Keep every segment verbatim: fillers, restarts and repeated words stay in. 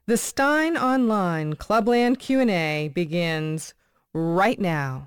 The Stein Online Clubland Q and A begins right now.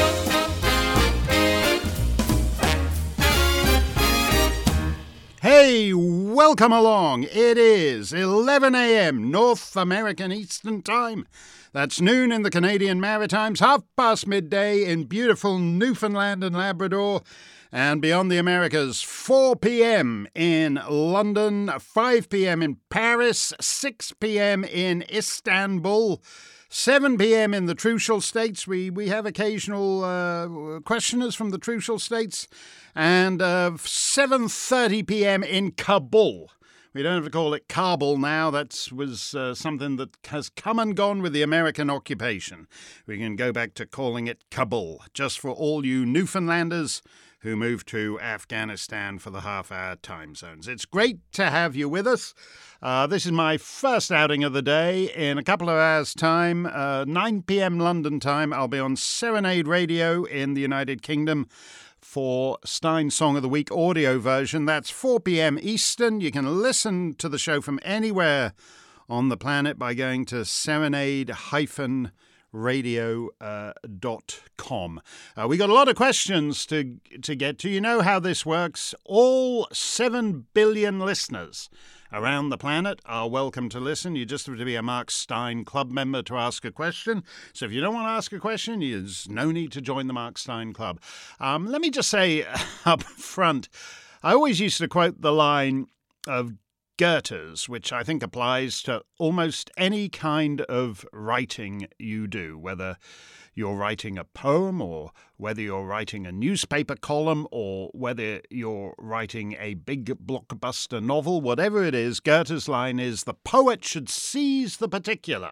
Hey, welcome along. It is eleven a.m. North American Eastern Time. That's noon in the Canadian Maritimes, half past midday in beautiful Newfoundland and Labrador, and beyond the Americas, four p.m. in London, five p.m. in Paris, six p.m. in Istanbul, seven p.m. in the Trucial States. We we have occasional uh, questioners from the Trucial States, and uh, seven thirty p.m. in Kabul. We don't have to call it Kabul now. That was uh, something that has come and gone with the American occupation. We can go back to calling it Kabul, just for all you Newfoundlanders who moved to Afghanistan for the half-hour time zones. It's great to have you with us. Uh, this is my first outing of the day. In a couple of hours' time, uh, nine p.m. London time, I'll be on Serenade Radio in the United Kingdom for Stein Song of the Week audio version. That's four p.m. Eastern. You can listen to the show from anywhere on the planet by going to serenade dash radio dot com. Uh, we got a lot of questions to to get to. You know how this works. All seven billion listeners around the planet are welcome to listen. You just have to be a Mark Stein Club member to ask a question. So if you don't want to ask a question, there's no need to join the Mark Stein Club. Um, let me just say up front, I always used to quote the line of Goethe's, which I think applies to almost any kind of writing you do, whether you're writing a poem or whether you're writing a newspaper column or whether you're writing a big blockbuster novel, whatever it is. Goethe's line is, the poet should seize the particular,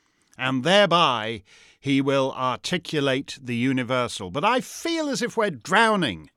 and thereby he will articulate the universal. But I feel as if we're drowning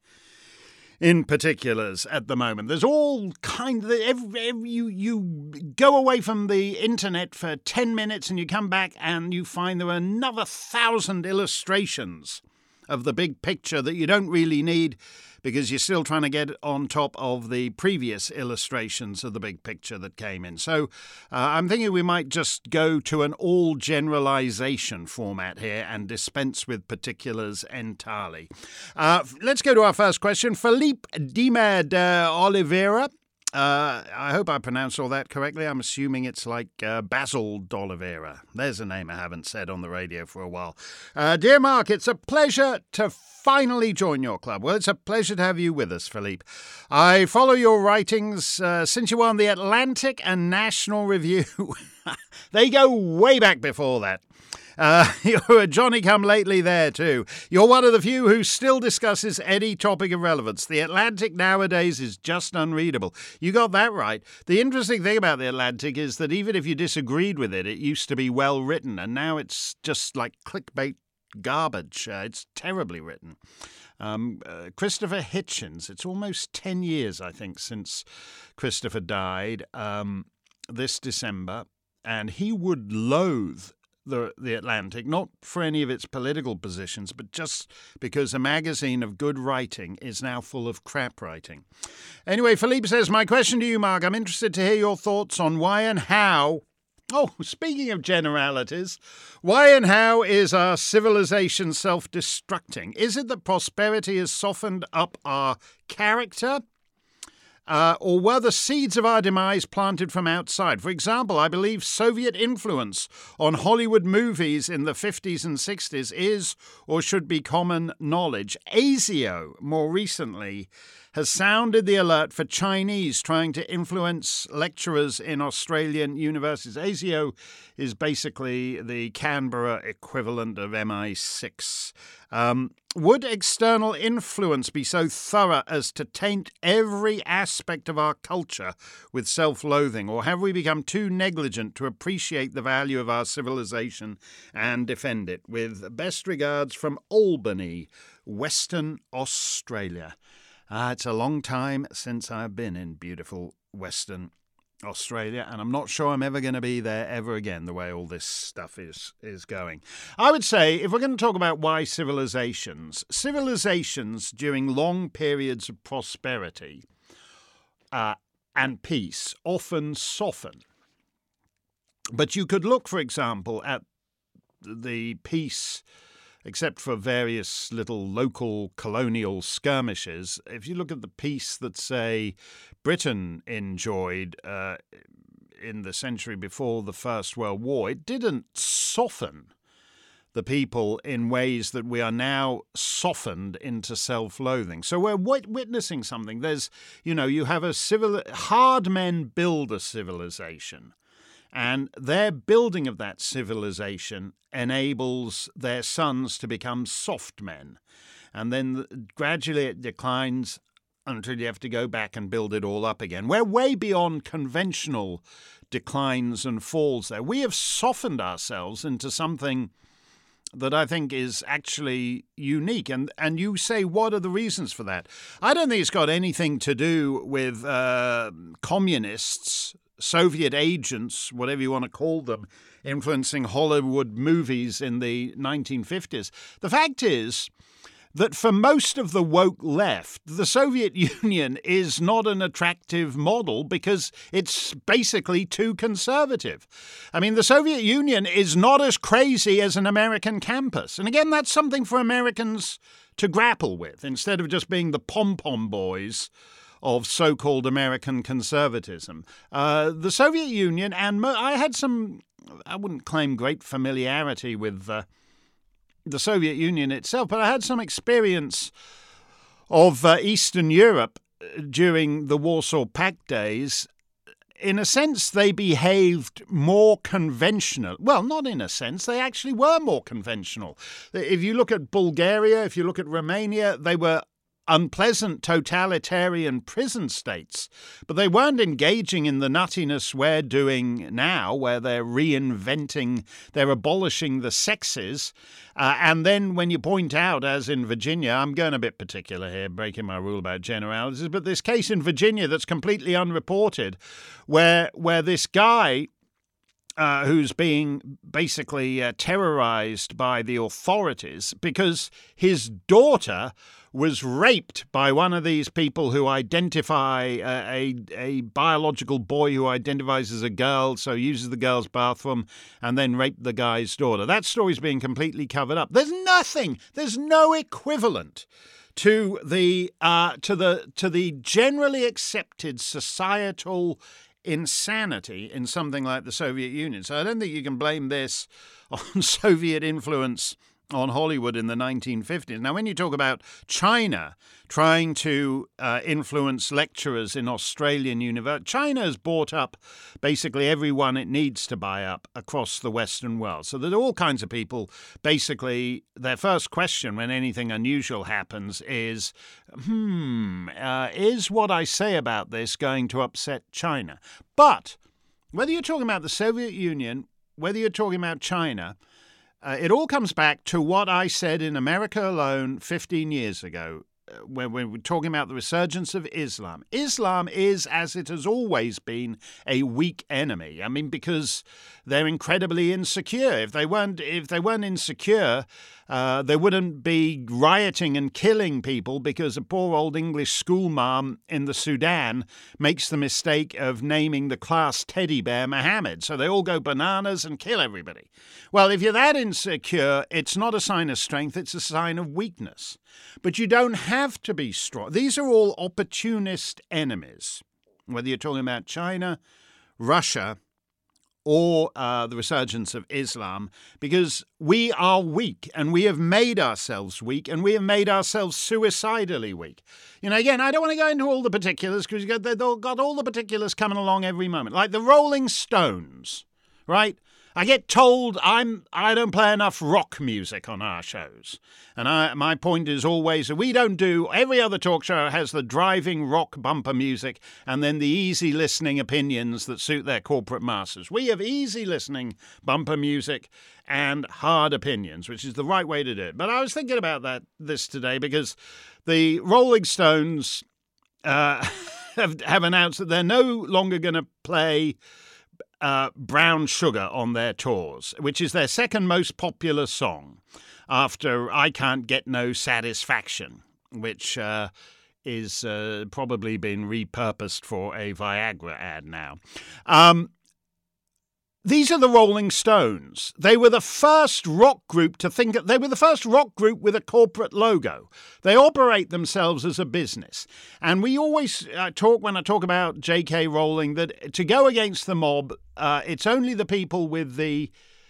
in particulars at the moment. There's all kind of, every, every, you, you go away from the internet for ten minutes and you come back and you find there are another thousand illustrations of the big picture that you don't really need because you're still trying to get on top of the previous illustrations of the big picture that came in. So uh, I'm thinking we might just go to an all generalization format here and dispense with particulars entirely. Uh, let's go to our first question. Philippe Dima de Oliveira. Uh, I hope I pronounced all that correctly. I'm assuming it's like uh, Basil d'Oliveira. There's a name I haven't said on the radio for a while. Uh, dear Mark, it's a pleasure to finally join your club. Well, it's a pleasure to have you with us, Philippe. I follow your writings uh, since you were on the Atlantic and National Review. They go way back before that. Uh, you're a Johnny-come-lately there, too. You're one of the few who still discusses any topic of relevance. The Atlantic nowadays is just unreadable. You got that right. The interesting thing about the Atlantic is that even if you disagreed with it, it used to be well written, and now it's just like clickbait garbage. Uh, it's terribly written. Um, uh, Christopher Hitchens, it's almost ten years, I think, since Christopher died um, this December, and he would loathe The, the Atlantic, not for any of its political positions, but just because a magazine of good writing is now full of crap writing. Anyway, Philippe says, my question to you, Mark, I'm interested to hear your thoughts on why and how, oh, speaking of generalities, why and how is our civilization self-destructing? Is it that prosperity has softened up our character? Uh, or were the seeds of our demise planted from outside? For example, I believe Soviet influence on Hollywood movies in the fifties and sixties is or should be common knowledge. ASIO, more recently, has sounded the alert for Chinese trying to influence lecturers in Australian universities. ASIO is basically the Canberra equivalent of M I six. Um, would external influence be so thorough as to taint every aspect of our culture with self-loathing, or have we become too negligent to appreciate the value of our civilization and defend it? With best regards from Albany, Western Australia. Uh, it's a long time since I've been in beautiful Western Australia, and I'm not sure I'm ever going to be there ever again, the way all this stuff is is going. I would say, if we're going to talk about why civilizations, civilizations during long periods of prosperity uh, and peace often soften. But you could look, for example, at the peace, except for various little local colonial skirmishes. If you look at the peace that, say, Britain enjoyed uh, in the century before the First World War, it didn't soften the people in ways that we are now softened into self-loathing. So we're witnessing something. There's, you know, you have a civil, hard men build a civilization, and their building of that civilization enables their sons to become soft men. And then gradually it declines until you have to go back and build it all up again. We're way beyond conventional declines and falls there. We have softened ourselves into something that I think is actually unique. And and you say, what are the reasons for that? I don't think it's got anything to do with uh, communists, Soviet agents, whatever you want to call them, influencing Hollywood movies in the nineteen fifties. The fact is that for most of the woke left, the Soviet Union is not an attractive model because it's basically too conservative. I mean, the Soviet Union is not as crazy as an American campus. And again, that's something for Americans to grapple with, instead of just being the pom-pom boys of so-called American conservatism. Uh, the Soviet Union, and mo- I had some, I wouldn't claim great familiarity with uh, the Soviet Union itself, but I had some experience of uh, Eastern Europe during the Warsaw Pact days. In a sense, they behaved more conventional. Well, not in a sense. They actually were more conventional. If you look at Bulgaria, if you look at Romania, they were unpleasant totalitarian prison states, but they weren't engaging in the nuttiness we're doing now, where they're reinventing, they're abolishing the sexes. Uh, and then when you point out, as in Virginia, I'm going a bit particular here, breaking my rule about generalities, but this case in Virginia that's completely unreported, where where this guy Uh, who's being basically uh, terrorized by the authorities because his daughter was raped by one of these people who identify uh, a, a biological boy who identifies as a girl, so uses the girl's bathroom, and then raped the guy's daughter. That story's being completely covered up. There's nothing, there's no equivalent to the uh, to the to the generally accepted societal insanity in something like the Soviet Union. So I don't think you can blame this on Soviet influence on Hollywood in the nineteen fifties. Now, when you talk about China trying to uh, influence lecturers in Australian universities, China has bought up basically everyone it needs to buy up across the Western world. So there are all kinds of people, basically, their first question when anything unusual happens is, hmm, uh, is what I say about this going to upset China? But whether you're talking about the Soviet Union, whether you're talking about China, Uh, it all comes back to what I said in America Alone fifteen years ago, uh, when, when we were talking about the resurgence of Islam. Islam is, as it has always been, a weak enemy. I mean, because they're incredibly insecure. If they weren't, if they weren't insecure, uh, they wouldn't be rioting and killing people because a poor old English schoolmarm in the Sudan makes the mistake of naming the class teddy bear Mohammed. So they all go bananas and kill everybody. Well, if you're that insecure, it's not a sign of strength, it's a sign of weakness. But you don't have to be strong. These are all opportunist enemies, whether you're talking about China, Russia, or uh, the resurgence of Islam, because we are weak and we have made ourselves weak and we have made ourselves suicidally weak. You know, again, I don't want to go into all the particulars because they've all got all the particulars coming along every moment. Like the Rolling Stones, right? I get told I'm I don't play enough rock music on our shows. And I, my point is always that we don't do, every other talk show has the driving rock bumper music and then the easy listening opinions that suit their corporate masters. We have easy listening bumper music and hard opinions, which is the right way to do it. But I was thinking about that this today because the Rolling Stones uh, have, have announced that they're no longer going to play Uh, Brown Sugar on their tours, which is their second most popular song after I Can't Get No Satisfaction, which uh, is uh, probably been repurposed for a Viagra ad now. Um, these are the Rolling Stones. They were the first rock group to think, they were the first rock group with a corporate logo. They operate themselves as a business. And we always uh, talk, when I talk about J K. Rowling, that to go against the mob, uh, it's only the people with the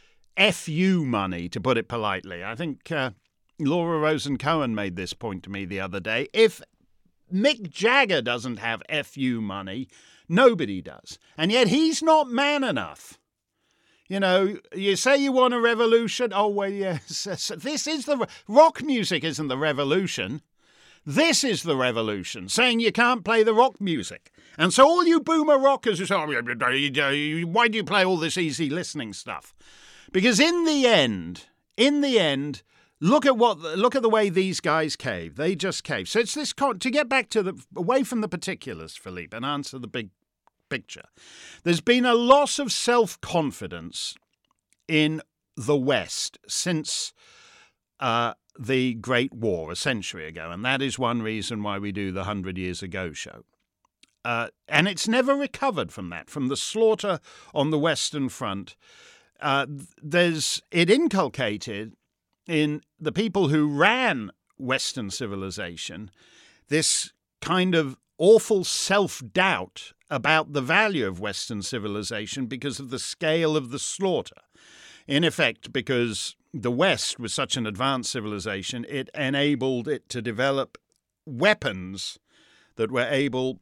F U money, to put it politely. I think uh, Laura Rosen-Cohen made this point to me the other day. If Mick Jagger doesn't have F U money, nobody does. And yet he's not man enough. You know, you say you want a revolution. Oh, well, yes. This is the... Rock music isn't the revolution. This is the revolution, saying you can't play the rock music. And so all you boomer rockers who say, oh, why do you play all this easy listening stuff? Because in the end, in the end, look at what, look at the way these guys cave. They just cave. So it's this... To get back to the... Away from the particulars, Philippe, and answer the big picture. There's been a loss of self-confidence in the West since uh, the Great War a century ago, and that is one reason why we do the Hundred Years Ago show. Uh, and it's never recovered from that, from the slaughter on the Western Front. Uh, there's it inculcated in the people who ran Western civilization this kind of awful self-doubt about the value of Western civilization because of the scale of the slaughter. In effect, because the West was such an advanced civilization, it enabled it to develop weapons that were able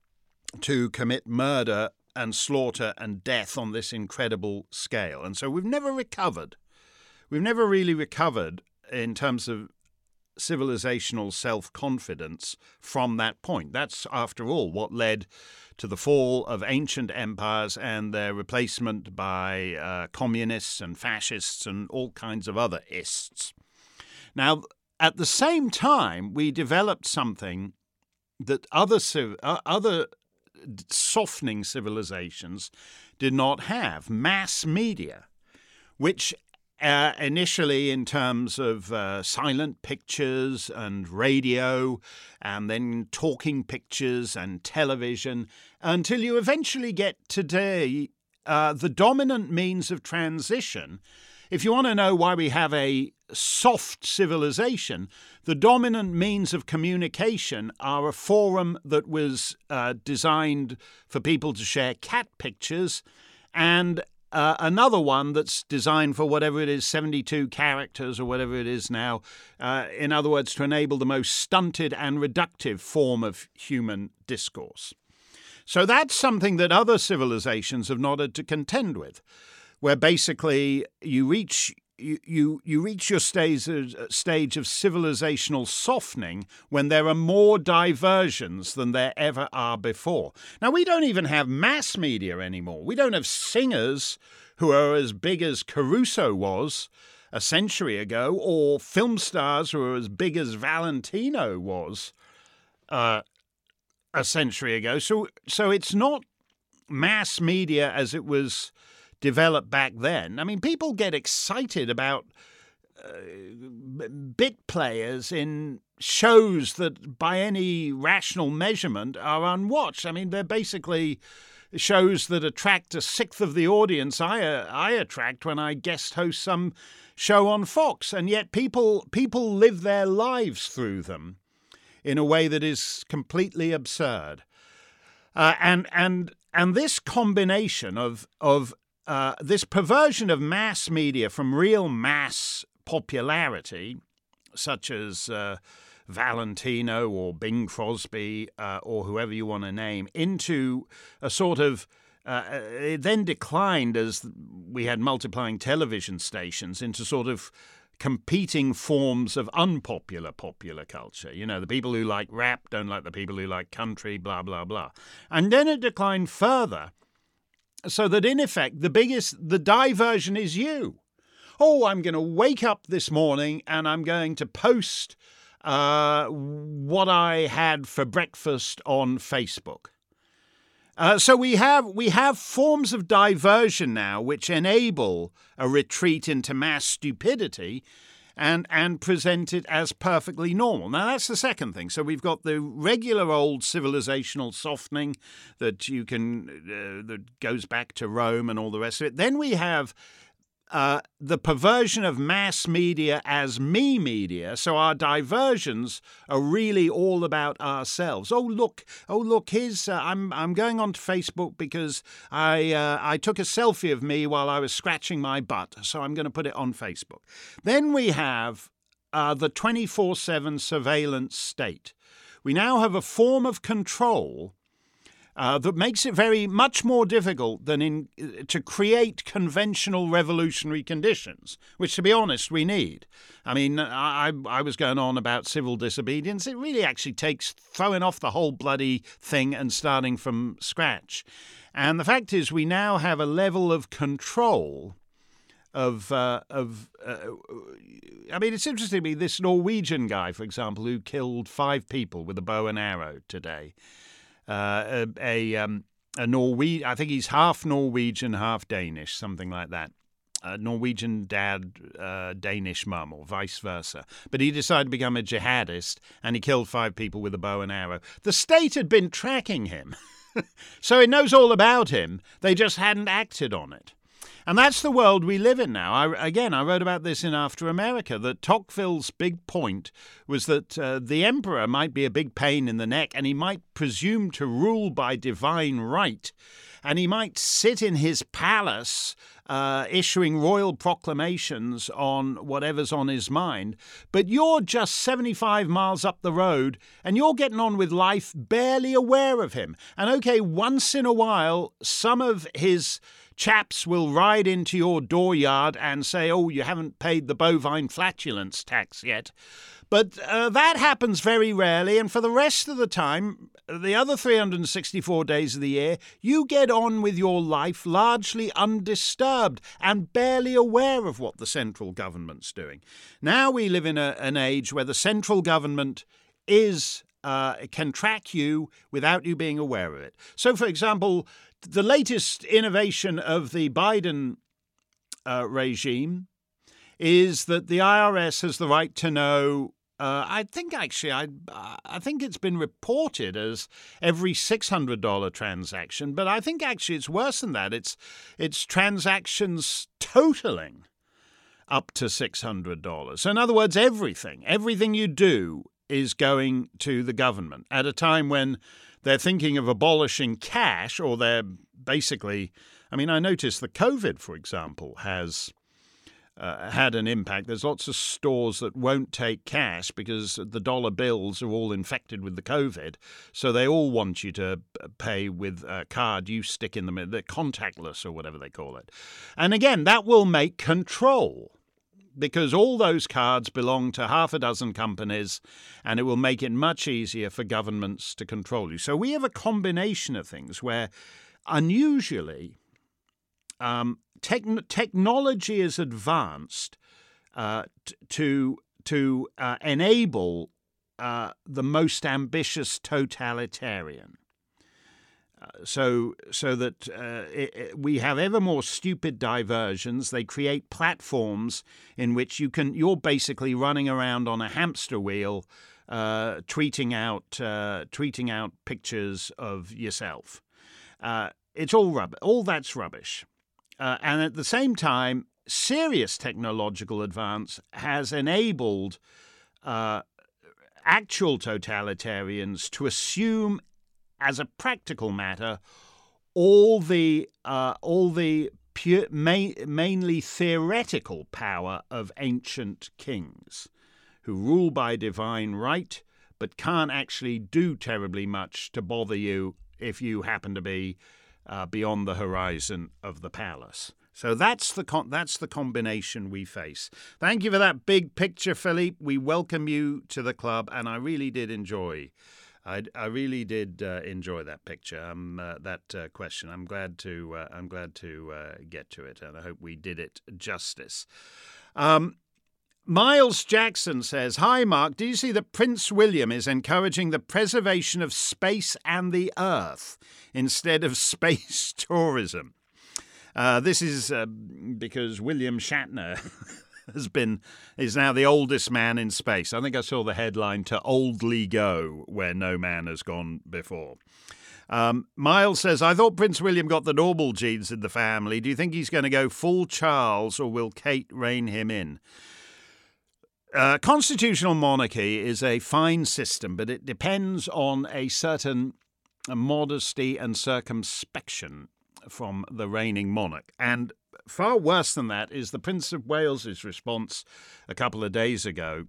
to commit murder and slaughter and death on this incredible scale. And so we've never recovered. We've never really recovered in terms of civilizational self-confidence from that point. That's, after all, what led to the fall of ancient empires and their replacement by uh, communists and fascists and all kinds of other ists. Now, at the same time, we developed something that other civ- uh, other softening civilizations did not have: mass media, which Uh, initially in terms of uh, silent pictures and radio, and then talking pictures and television, until you eventually get today uh, the dominant means of transition. If you want to know why we have a soft civilization, the dominant means of communication are a forum that was uh, designed for people to share cat pictures, and Uh, another one that's designed for whatever it is, seventy-two characters or whatever it is now. Uh, in other words, to enable the most stunted and reductive form of human discourse. So that's something that other civilizations have not had to contend with, where basically you reach you you, you reach your stage of, stage of civilizational softening when there are more diversions than there ever are before. Now, we don't even have mass media anymore. We don't have singers who are as big as Caruso was a century ago, or film stars who are as big as Valentino was uh, a century ago. So, so it's not mass media as it was developed back then. I mean, people get excited about uh, bit players in shows that by any rational measurement are unwatched. I mean, they're basically shows that attract a sixth of the audience I uh, I attract when I guest host some show on Fox. And yet people people live their lives through them in a way that is completely absurd. Uh, and and and this combination of of Uh, this perversion of mass media from real mass popularity, such as uh, Valentino or Bing Crosby uh, or whoever you want to name, into a sort of, uh, it then declined as we had multiplying television stations into sort of competing forms of unpopular popular culture. You know, the people who like rap don't like the people who like country, blah, blah, blah. And then it declined further, so that in effect, the biggest, the diversion is you. Oh, I'm going to wake up this morning and I'm going to post uh, what I had for breakfast on Facebook. Uh, so we have we have forms of diversion now which enable a retreat into mass stupidity. and and present it as perfectly normal. Now, that's the second thing. So we've got the regular old civilizational softening that you can uh, that goes back to Rome and all the rest of it. Then we have Uh, the perversion of mass media as me media, so our diversions are really all about ourselves. Oh look, oh look, here's uh, I'm I'm going on to Facebook because I uh, I took a selfie of me while I was scratching my butt, so I'm going to put it on Facebook. Then we have uh, the twenty-four seven surveillance state. We now have a form of control Uh, that makes it very much more difficult than in uh, to create conventional revolutionary conditions, which, to be honest, we need. I mean, I, I was going on about civil disobedience. It really actually takes throwing off the whole bloody thing and starting from scratch. And the fact is, we now have a level of control of uh, of. Uh, I mean, it's interesting to me. This Norwegian guy, for example, who killed five people with a bow and arrow today. Uh, a a, um, a Norwe- I think he's half Norwegian, half Danish, something like that. A Norwegian dad, uh, Danish mum, or vice versa. But he decided to become a jihadist, and he killed five people with a bow and arrow. The state had been tracking him, so it knows all about him. They just hadn't acted on it. And that's the world we live in now. I, again, I wrote about this in After America, that Tocqueville's big point was that uh, the emperor might be a big pain in the neck, and he might presume to rule by divine right, and he might sit in his palace uh, issuing royal proclamations on whatever's on his mind, but you're just seventy-five miles up the road, and you're getting on with life barely aware of him. And okay, once in a while, some of his chaps will ride into your dooryard and say, oh, you haven't paid the bovine flatulence tax yet. But uh, that happens very rarely, and for the rest of the time, the other three hundred sixty-four days of the year, you get on with your life largely undisturbed and barely aware of what the central government's doing. Now we live in a, an age where the central government is uh, can track you without you being aware of it. So, for example, the latest innovation of the Biden uh, regime is that the I R S has the right to know. Uh, I think actually, I I think it's been reported as every six hundred dollars transaction, but I think actually it's worse than that. It's it's transactions totaling up to six hundred dollars. So in other words, everything, everything you do is going to the government at a time when they're thinking of abolishing cash, or they're basically, I mean, I noticed that COVID, for example, has uh, had an impact. There's lots of stores that won't take cash because the dollar bills are all infected with the COVID. So they all want you to pay with a card you stick in the middle, they're contactless or whatever they call it. And again, that will make control, because all those cards belong to half a dozen companies, and it will make it much easier for governments to control you. So we have a combination of things where, unusually, um, tech- technology is advanced uh, t- to to uh, enable uh, the most ambitious totalitarian. Uh, so so that uh, it, it, we have ever more stupid diversions. They create platforms in which you can you're basically running around on a hamster wheel, uh, tweeting out uh, tweeting out pictures of yourself. Uh, it's all rub- all that's rubbish. Uh, and at the same time, serious technological advance has enabled uh, actual totalitarians to assume, as a practical matter, all the uh, all the pure, ma- mainly theoretical power of ancient kings, who rule by divine right, but can't actually do terribly much to bother you if you happen to be uh, beyond the horizon of the palace. So that's the con- that's the combination we face. Thank you for that big picture, Philippe. We welcome you to the club, and I really did enjoy. I, I really did uh, enjoy that picture, um, uh, that uh, question. I'm glad to uh, I'm glad to uh, get to it, and I hope we did it justice. Um, Miles Jackson says, "Hi, Mark. Do you see that Prince William is encouraging the preservation of space and the Earth instead of space tourism?" Uh, this is uh, because William Shatner has been is now the oldest man in space. I think I saw the headline, "To oldly go where no man has gone before." Um, Miles says, I thought Prince William got the normal genes in the family. Do you think he's going to go full Charles, or will Kate rein him in? Uh, constitutional monarchy is a fine system, but it depends on a certain modesty and circumspection from the reigning monarch. And far worse than that is the Prince of Wales's response a couple of days ago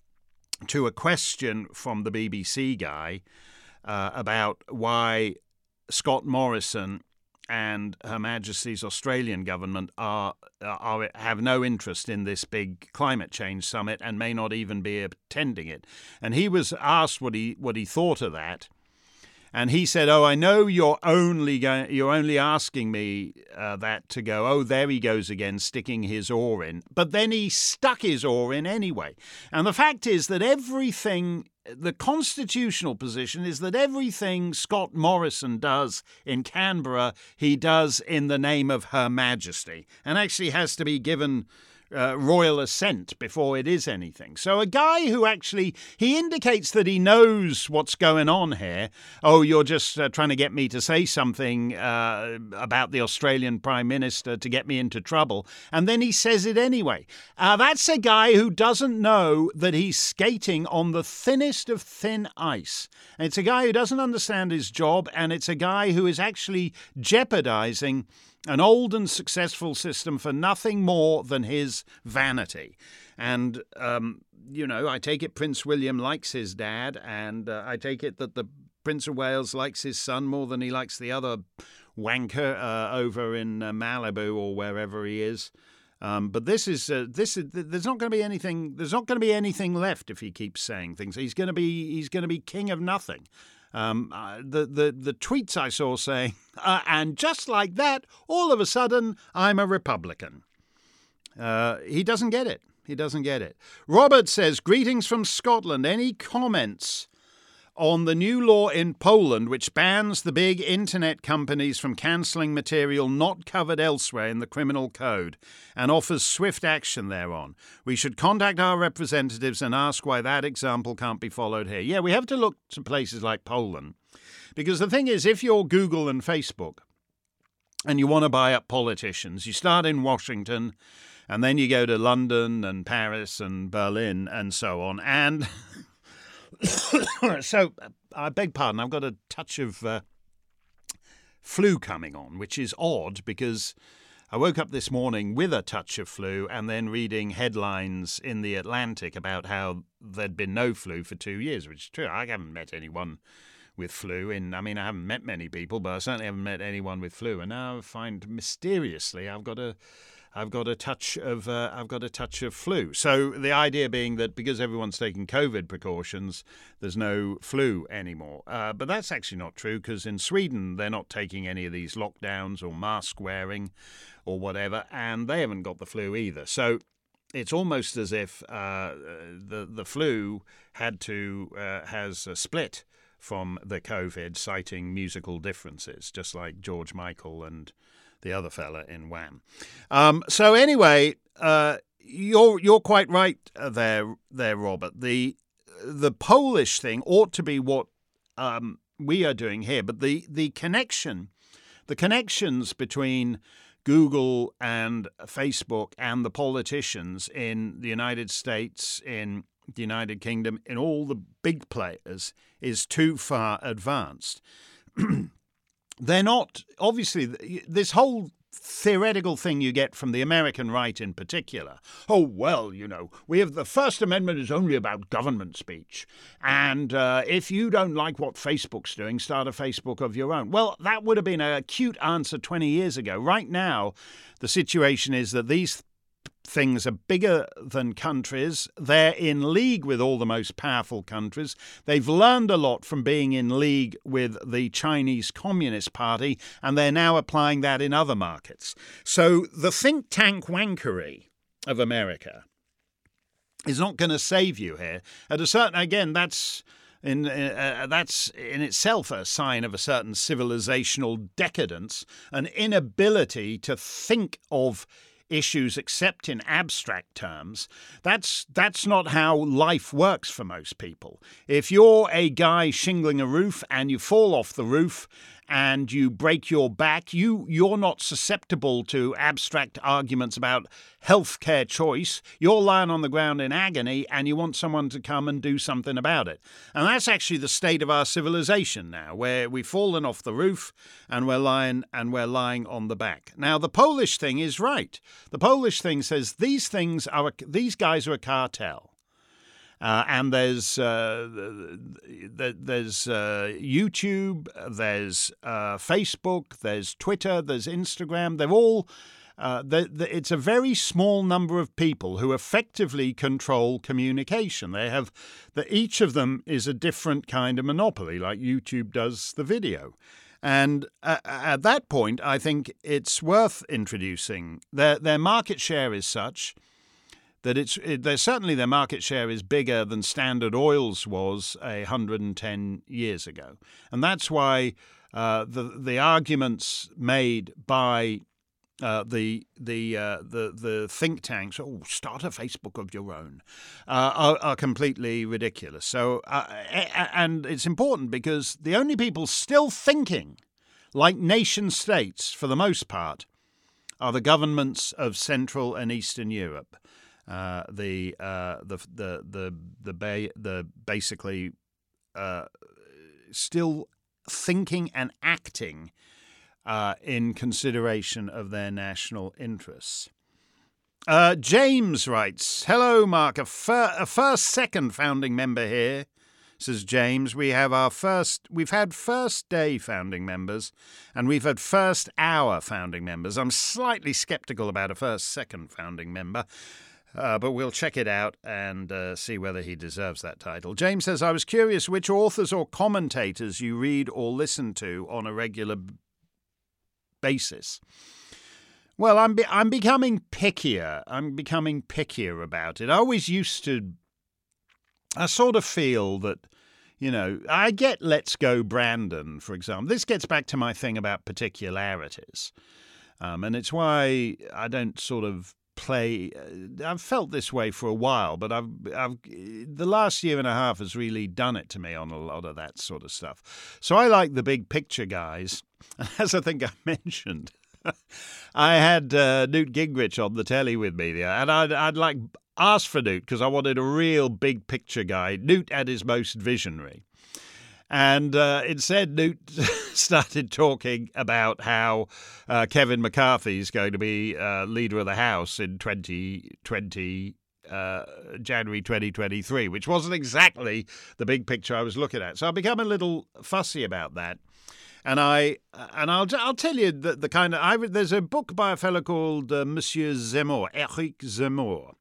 to a question from the B B C guy uh, about why Scott Morrison and Her Majesty's Australian government are, are have no interest in this big climate change summit and may not even be attending it. And he was asked what he what he thought of that. And he said, oh, I know you're only going, you're only asking me uh, that to go, oh, there he goes again, sticking his oar in. But then he stuck his oar in anyway. And the fact is that everything, the constitutional position is that everything Scott Morrison does in Canberra, he does in the name of Her Majesty, and actually has to be given Uh, royal assent before it is anything. So a guy who actually, he indicates that he knows what's going on here. Oh, you're just uh, trying to get me to say something uh, about the Australian Prime Minister to get me into trouble. And then he says it anyway. Uh, that's a guy who doesn't know that he's skating on the thinnest of thin ice. And it's a guy who doesn't understand his job, and it's a guy who is actually jeopardizing an old and successful system for nothing more than his vanity. And, um, you know, I take it Prince William likes his dad, and uh, I take it that the Prince of Wales likes his son more than he likes the other wanker uh, over in uh, Malibu or wherever he is. Um, but this is uh, this is there's not going to be anything. There's not going to be anything left if he keeps saying things. He's going to be he's going to be king of nothing. Um, uh, the, the, the tweets I saw saying, uh, and just like that, all of a sudden, I'm a Republican. Uh, he doesn't get it. He doesn't get it. Robert says, greetings from Scotland. Any comments on the new law in Poland which bans the big internet companies from cancelling material not covered elsewhere in the criminal code and offers swift action thereon? We should contact our representatives and ask why that example can't be followed here. Yeah, we have to look to places like Poland, because the thing is, if you're Google and Facebook and you want to buy up politicians, you start in Washington and then you go to London and Paris and Berlin and so on. And so, I beg pardon, I've got a touch of uh, flu coming on, which is odd because I woke up this morning with a touch of flu and then reading headlines in The Atlantic about how there'd been no flu for two years, which is true. I haven't met anyone with flu. In, I mean, I haven't met many people, but I certainly haven't met anyone with flu. And now I find mysteriously I've got a I've got a touch of uh, I've got a touch of flu. So the idea being that because everyone's taking COVID precautions, there's no flu anymore. Uh, but that's actually not true, because in Sweden they're not taking any of these lockdowns or mask wearing or whatever, and they haven't got the flu either. So it's almost as if uh, the the flu had to uh, has a split from the COVID, citing musical differences, just like George Michael and the other fella in Wham. Um, so anyway, uh, you're you're quite right there, there, Robert. The the Polish thing ought to be what um, we are doing here, but the the connection, the connections between Google and Facebook and the politicians in the United States, in the United Kingdom, in all the big players, is too far advanced. They're not, obviously, this whole theoretical thing you get from the American right in particular. Oh, well, you know, we have the First Amendment is only about government speech. And uh, if you don't like what Facebook's doing, start a Facebook of your own. Well, that would have been a cute answer twenty years ago. Right now, the situation is that these things are bigger than countries. They're in league with all the most powerful countries. They've learned a lot from being in league with the Chinese Communist Party, and they're now applying that in other markets. So the think tank wankery of America is not going to save you here. At a certain, again, that's in uh, that's in itself a sign of a certain civilizational decadence, an inability to think of issues except in abstract terms, that's that's not how life works for most people. If you're a guy shingling a roof and you fall off the roof and you break your back, you, you're not susceptible to abstract arguments about healthcare choice. You're lying on the ground in agony and you want someone to come and do something about it. And that's actually the state of our civilization now, where we've fallen off the roof and we're lying and we're lying on the back. Now, the Polish thing is right. The Polish thing says these things are these guys are a cartel. Uh, and there's uh, there's uh, YouTube, there's uh, Facebook, there's Twitter, there's Instagram. They're all uh, they're, they're, it's a very small number of people who effectively control communication. They have the, each of them is a different kind of monopoly, like YouTube does the video. And uh, at that point, I think it's worth introducing. Their their market share is such that it's it, certainly their market share is bigger than Standard Oil's was a hundred and ten years ago, and that's why uh, the the arguments made by uh, the the uh, the the think tanks, oh, start a Facebook of your own, uh, are, are completely ridiculous. So, uh, and it's important because the only people still thinking like nation states, for the most part, are the governments of Central and Eastern Europe. Uh, the, uh, the the the the ba- the basically uh, still thinking and acting uh, in consideration of their national interests. Uh, James writes, "Hello, Mark. A, fir- a first second founding member here." Says James, we have our first, we've had first day founding members and we've had first hour founding members. I'm slightly skeptical about a first second founding member. Uh, but we'll check it out and uh, see whether he deserves that title. James says, I was curious which authors or commentators you read or listen to on a regular b- basis. Well, I'm be- I'm becoming pickier. I'm becoming pickier about it. I always used to, I sort of feel that, you know, I get Let's Go Brandon, for example. This gets back to my thing about particularities. Um, and it's why I don't sort of play. I've felt this way for a while, but I've, I've the last year and a half has really done it to me on a lot of that sort of stuff. So I like the big picture guys, and as I think I mentioned, I had uh, Newt Gingrich on the telly with me there, and I'd, I'd like asked for Newt because I wanted a real big picture guy. Newt at his most visionary. And uh, instead, Newt started talking about how uh, Kevin McCarthy is going to be uh, leader of the House in twenty twenty, uh, January twenty twenty-three, which wasn't exactly the big picture I was looking at. So I've become a little fussy about that. And I and I'll I'll tell you the, the kind of I there's a book by a fellow called uh, Monsieur Zemmour, Eric Zemmour.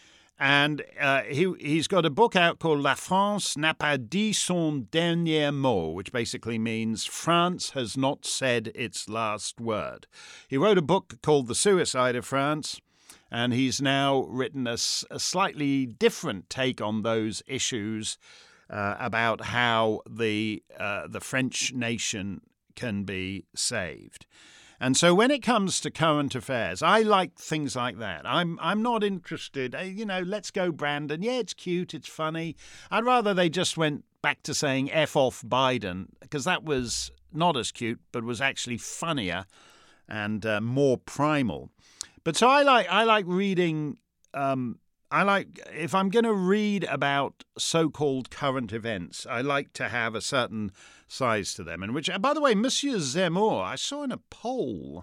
And uh, he, he's got a book out called La France n'a pas dit son dernier mot, which basically means France has not said its last word. He wrote a book called The Suicide of France, and he's now written a, a slightly different take on those issues uh, about how the uh, the French nation can be saved. And so when it comes to current affairs, I like things like that. I'm I'm not interested, you know, Let's Go Brandon. Yeah, it's cute, it's funny. I'd rather they just went back to saying F off Biden, because that was not as cute, but was actually funnier and uh, more primal. But so I like I like reading. Um, I like if I'm going to read about so-called current events, I like to have a certain size to them. And which, by the way, Monsieur Zemmour, I saw in a poll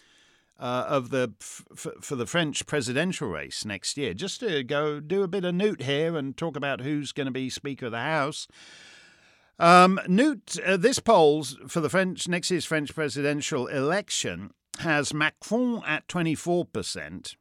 uh, of the f- for the French presidential race next year, just to go do a bit of Newt here and talk about who's going to be Speaker of the House. Um, Newt, uh, this poll for the French next year's French presidential election has Macron at twenty-four percent.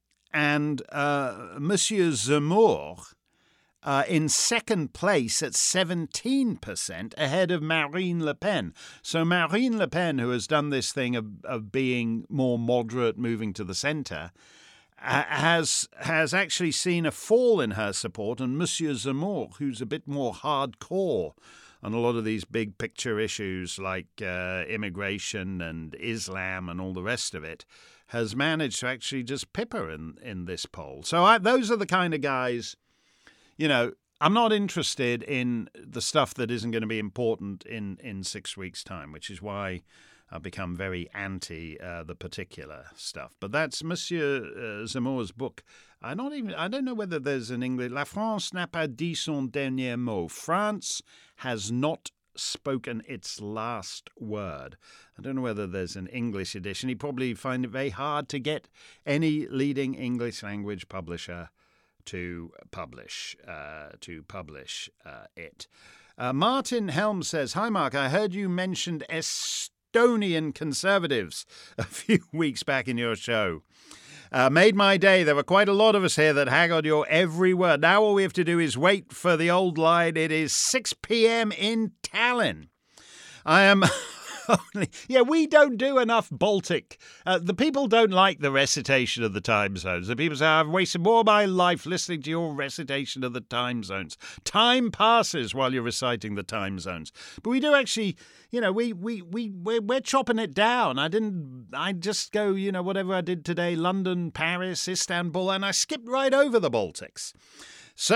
And uh, Monsieur Zemmour uh, in second place at seventeen percent, ahead of Marine Le Pen. So Marine Le Pen, who has done this thing of, of being more moderate, moving to the centre, uh, has has actually seen a fall in her support. And Monsieur Zemmour, who's a bit more hardcore on a lot of these big picture issues like uh, immigration and Islam and all the rest of it, has managed to actually just pipper in, in this poll. So I, those are the kind of guys, you know, I'm not interested in the stuff that isn't going to be important in, in six weeks' time, which is why I've become very anti uh, the particular stuff. But that's Monsieur uh, Zemmour's book. I not even I don't know whether there's an English. La France n'a pas dit son dernier mot. France has not spoken its last word. I don't know whether there's an English edition. You probably find it very hard to get any leading English language publisher to publish uh, to publish uh, it. Uh, Martin Helm says, "Hi Mark, I heard you mentioned Estonian conservatives a few weeks back in your show. Uh, made my day. There were quite a lot of us here that haggled your every word. Now all we have to do is wait for the old line. It is six p.m. in Tallinn. I am..." Only, yeah, we don't do enough Baltic. Uh, the people don't like the recitation of the time zones. The people say, "I've wasted more of my life listening to your recitation of the time zones." Time passes while you're reciting the time zones. But we do actually, you know, we, we, we, we're, we're chopping it down. I didn't, I just go, you know, whatever I did today, London, Paris, Istanbul, and I skipped right over the Baltics. So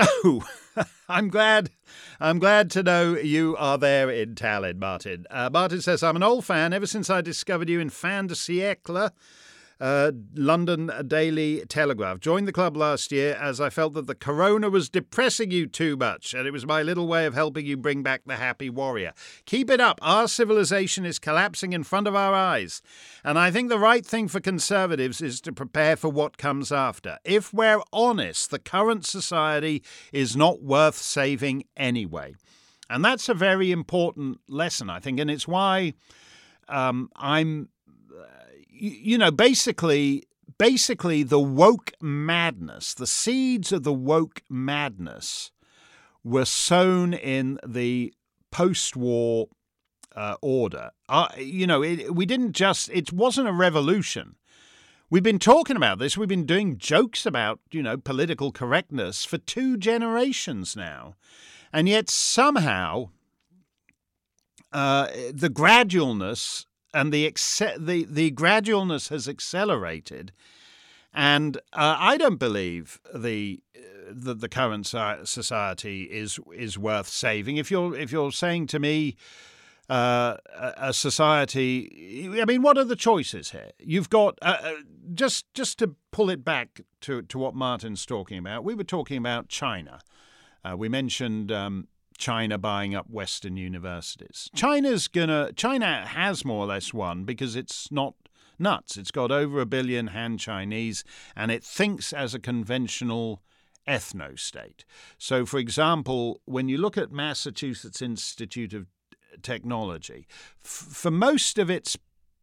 I'm glad I'm glad to know you are there in Tallinn, Martin. Uh, Martin says, "I'm an old fan ever since I discovered you in Fin de Siècle, uh, London Daily Telegraph. Joined the club last year as I felt that the corona was depressing you too much, and it was my little way of helping you bring back the happy warrior. Keep it up. Our civilization is collapsing in front of our eyes, and I think the right thing for conservatives is to prepare for what comes after. If we're honest, the current society is not worth saving anyway." And that's a very important lesson, I think, and it's why um, I'm... You know, basically, basically the woke madness, the seeds of the woke madness were sown in the post-war uh, order. Uh, you know, it, we didn't just, it wasn't a revolution. We've been talking about this. We've been doing jokes about, you know, political correctness for two generations now. And yet somehow uh, the gradualness and the, the the gradualness has accelerated, and uh, I don't believe the the, the current society is is worth saving. If you're if you're saying to me uh, a, a society, I mean, what are the choices here? You've got uh, just just to pull it back to to what Martin's talking about. We were talking about China. Uh, we mentioned. Um, China buying up Western universities. China's gonna. China has more or less won because it's not nuts. It's got over a billion Han Chinese, and it thinks as a conventional ethno-state. So, for example, when you look at Massachusetts Institute of Technology, f- for most of its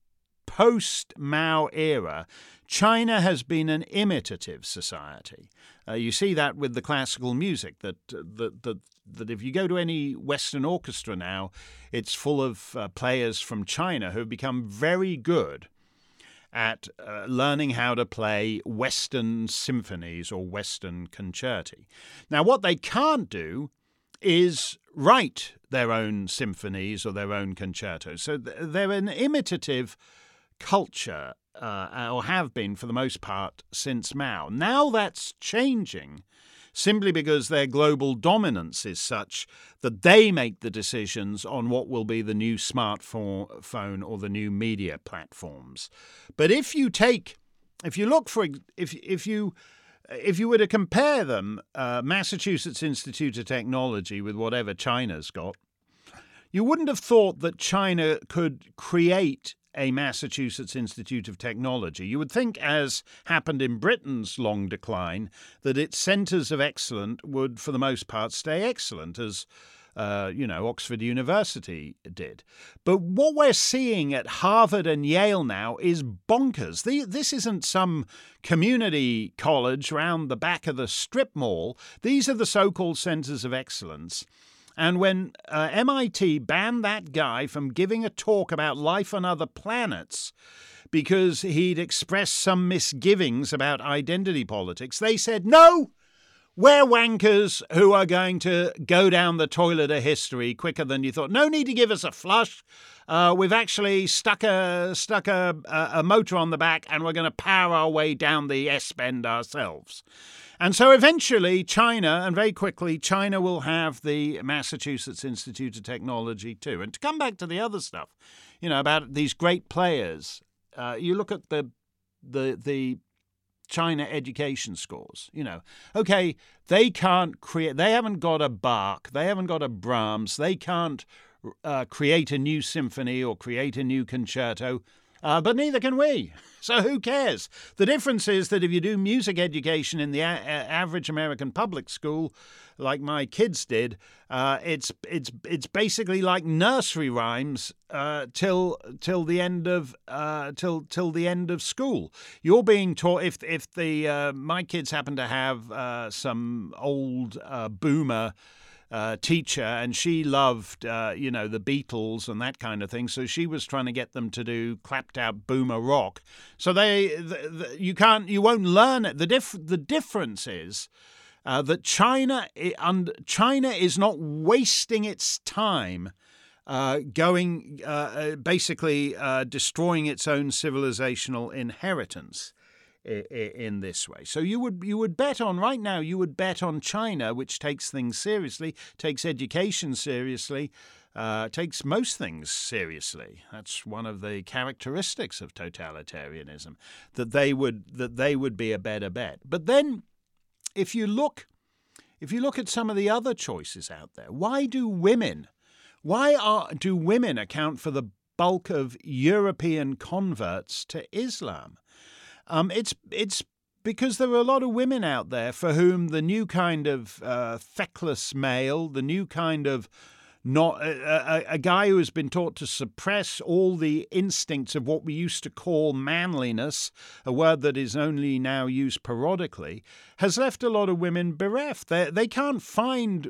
post-Mao era, China has been an imitative society. Uh, you see that with the classical music, that, that, that, that if you go to any Western orchestra now, it's full of uh, players from China who have become very good at uh, learning how to play Western symphonies or Western concerti. Now, what they can't do is write their own symphonies or their own concertos. So they're an imitative culture, uh, or have been for the most part since Mao. Now that's changing simply because their global dominance is such that they make the decisions on what will be the new smartphone or the new media platforms. But if you take, if you look for, if if you if you were to compare them, uh, Massachusetts Institute of Technology with whatever China's got, you wouldn't have thought that China could create a Massachusetts Institute of Technology. You would think, as happened in Britain's long decline, that its centres of excellence would, for the most part, stay excellent, as, uh, you know, Oxford University did. But what we're seeing at Harvard and Yale now is bonkers. The, this isn't some community college round the back of the strip mall. These are the so-called centres of excellence. And when uh, M I T banned that guy from giving a talk about life on other planets because he'd expressed some misgivings about identity politics, they said, no, we're wankers who are going to go down the toilet of history quicker than you thought. No need to give us a flush. Uh, we've actually stuck a stuck a, a motor on the back, and we're going to power our way down the S-bend ourselves. And so eventually China, and very quickly, China will have the Massachusetts Institute of Technology too. And to come back to the other stuff, you know, about these great players, uh, you look at the the the China education scores, you know, okay, they can't create, they haven't got a Bach, they haven't got a Brahms, they can't uh, create a new symphony or create a new concerto, uh, but neither can we. So who cares? The difference is that if you do music education in the a- average American public school, like my kids did, uh, it's it's it's basically like nursery rhymes uh, till till the end of uh, till till the end of school. You're being taught. If if the uh, my kids happen to have uh, some old uh, boomer Uh, teacher, and she loved, uh, you know, the Beatles and that kind of thing. So she was trying to get them to do clapped out boomer rock. So they, the, the, you can't, you won't learn it. The diff, the difference is uh, that China, and China is not wasting its time uh, going, uh, basically uh, destroying its own civilizational inheritance in this way. So you would you would bet on, right now, you would bet on China, which takes things seriously, takes education seriously, uh, takes most things seriously. That's one of the characteristics of totalitarianism, that they would that they would be a better bet. But then, if you look, if you look at some of the other choices out there, why do women, why are do women account for the bulk of European converts to Islam? Um, it's it's because there are a lot of women out there for whom the new kind of uh, feckless male, the new kind of not a, a, a guy who has been taught to suppress all the instincts of what we used to call manliness, a word that is only now used periodically, has left a lot of women bereft. They they can't find.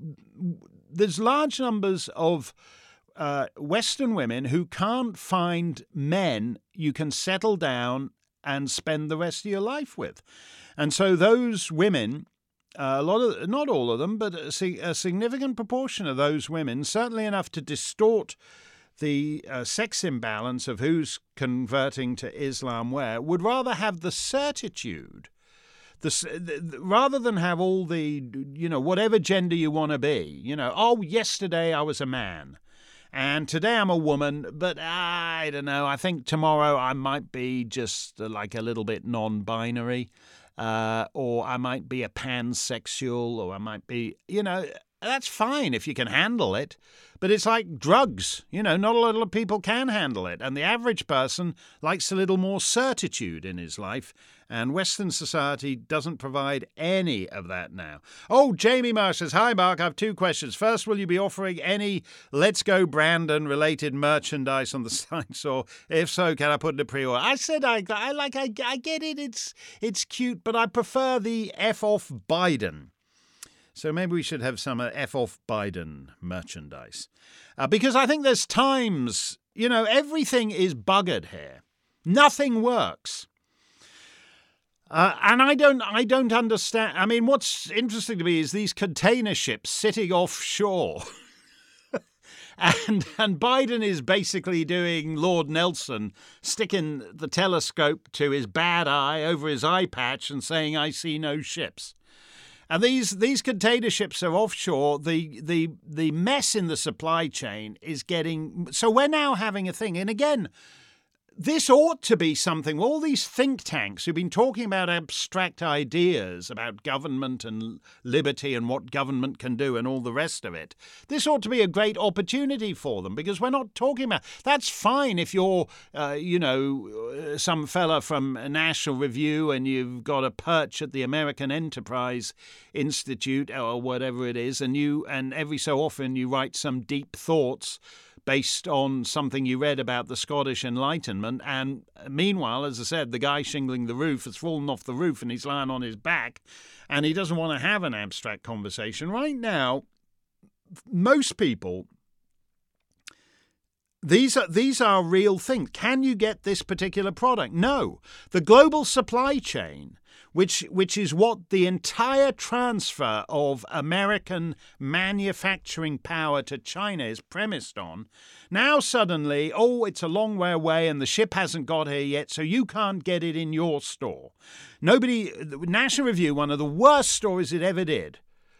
There's large numbers of uh, Western women who can't find men you can settle down and spend the rest of your life with. And so those women, uh, a lot of, not all of them, but a, a significant proportion of those women, certainly enough to distort the uh, sex imbalance of who's converting to Islam where, would rather have the certitude, the, the, rather than have all the, you know, whatever gender you want to be, you know, oh, yesterday I was a man, and today I'm a woman, but I don't know, I think tomorrow I might be just like a little bit non-binary, uh, or I might be a pansexual, or I might be, you know, that's fine if you can handle it. But it's like drugs, you know, not a lot of people can handle it. And the average person likes a little more certitude in his life. And Western society doesn't provide any of that now. Oh, Jamie Marsh says, hi, Mark, I have two questions. First, will you be offering any Let's Go Brandon related merchandise on the site? Or if so, can I put in a pre-order? I said I, I like, I, I get it. It's, it's cute, but I prefer the F off Biden. So maybe we should have some uh, F off Biden merchandise. Uh, because I think there's times, you know, everything is buggered here. Nothing works. Uh, and I don't I don't understand. I mean, what's interesting to me is these container ships sitting offshore. and and Biden is basically doing Lord Nelson, sticking the telescope to his bad eye over his eye patch and saying, I see no ships. And these these container ships are offshore. The the the mess in the supply chain is getting... So we're now having a thing. And again, this ought to be something. All these think tanks who've been talking about abstract ideas about government and liberty and what government can do and all the rest of it. This ought to be a great opportunity for them, because we're not talking about... That's fine if you're, uh, you know, some fella from National Review and you've got a perch at the American Enterprise Institute or whatever it is, and you and every so often you write some deep thoughts based on something you read about the Scottish Enlightenment. And meanwhile, as I said, the guy shingling the roof has fallen off the roof and he's lying on his back and he doesn't want to have an abstract conversation. Right now, most people These are these are real things. Can you get this particular product? No. The global supply chain, which which is what the entire transfer of American manufacturing power to China is premised on, now suddenly, oh, it's a long way away and the ship hasn't got here yet, so you can't get it in your store. Nobody, National Review, one of the worst stories it ever did,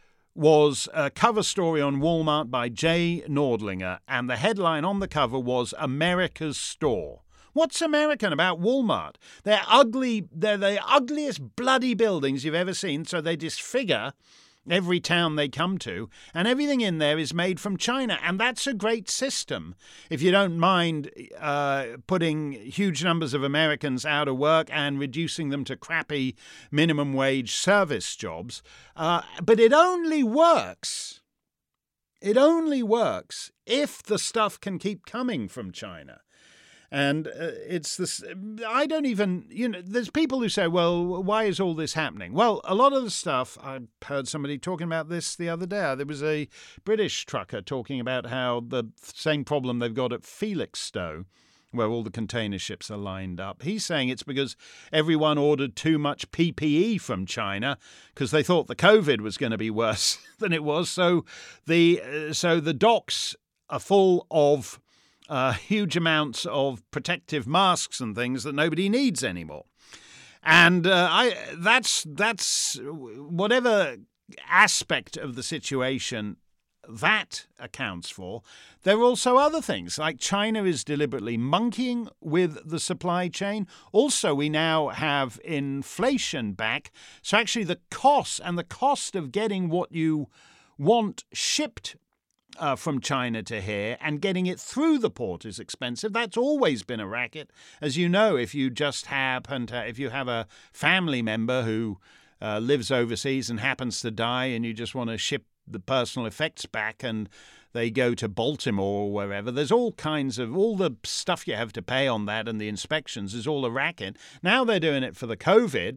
was a cover story on Walmart by Jay Nordlinger, and the headline on the cover was America's Store. What's American about Walmart? They're ugly, they're the ugliest bloody buildings you've ever seen, so they disfigure every town they come to, and everything in there is made from China, and that's a great system. If you don't mind uh, putting huge numbers of Americans out of work and reducing them to crappy minimum wage service jobs, uh, but it only works. It only works if the stuff can keep coming from China. And uh, it's this, I don't even, you know, there's people who say, well, why is all this happening? Well, a lot of the stuff, I heard somebody talking about this the other day. There was a British trucker talking about how the same problem they've got at Felixstowe, where all the container ships are lined up. He's saying it's because everyone ordered too much P P E from China because they thought the COVID was going to be worse than it was. So the, uh, so the docks are full of Uh, huge amounts of protective masks and things that nobody needs anymore. And uh, I that's that's whatever aspect of the situation that accounts for. There are also other things, like China is deliberately monkeying with the supply chain. Also, we now have inflation back. So actually the cost and the cost of getting what you want shipped Uh, from China to here and getting it through the port is expensive. That's always been a racket. As you know, if you just happen to, if you have a family member who uh, lives overseas and happens to die and you just want to ship the personal effects back and they go to Baltimore or wherever, there's all kinds of, all the stuff you have to pay on that and the inspections is all a racket. Now they're doing it for the COVID,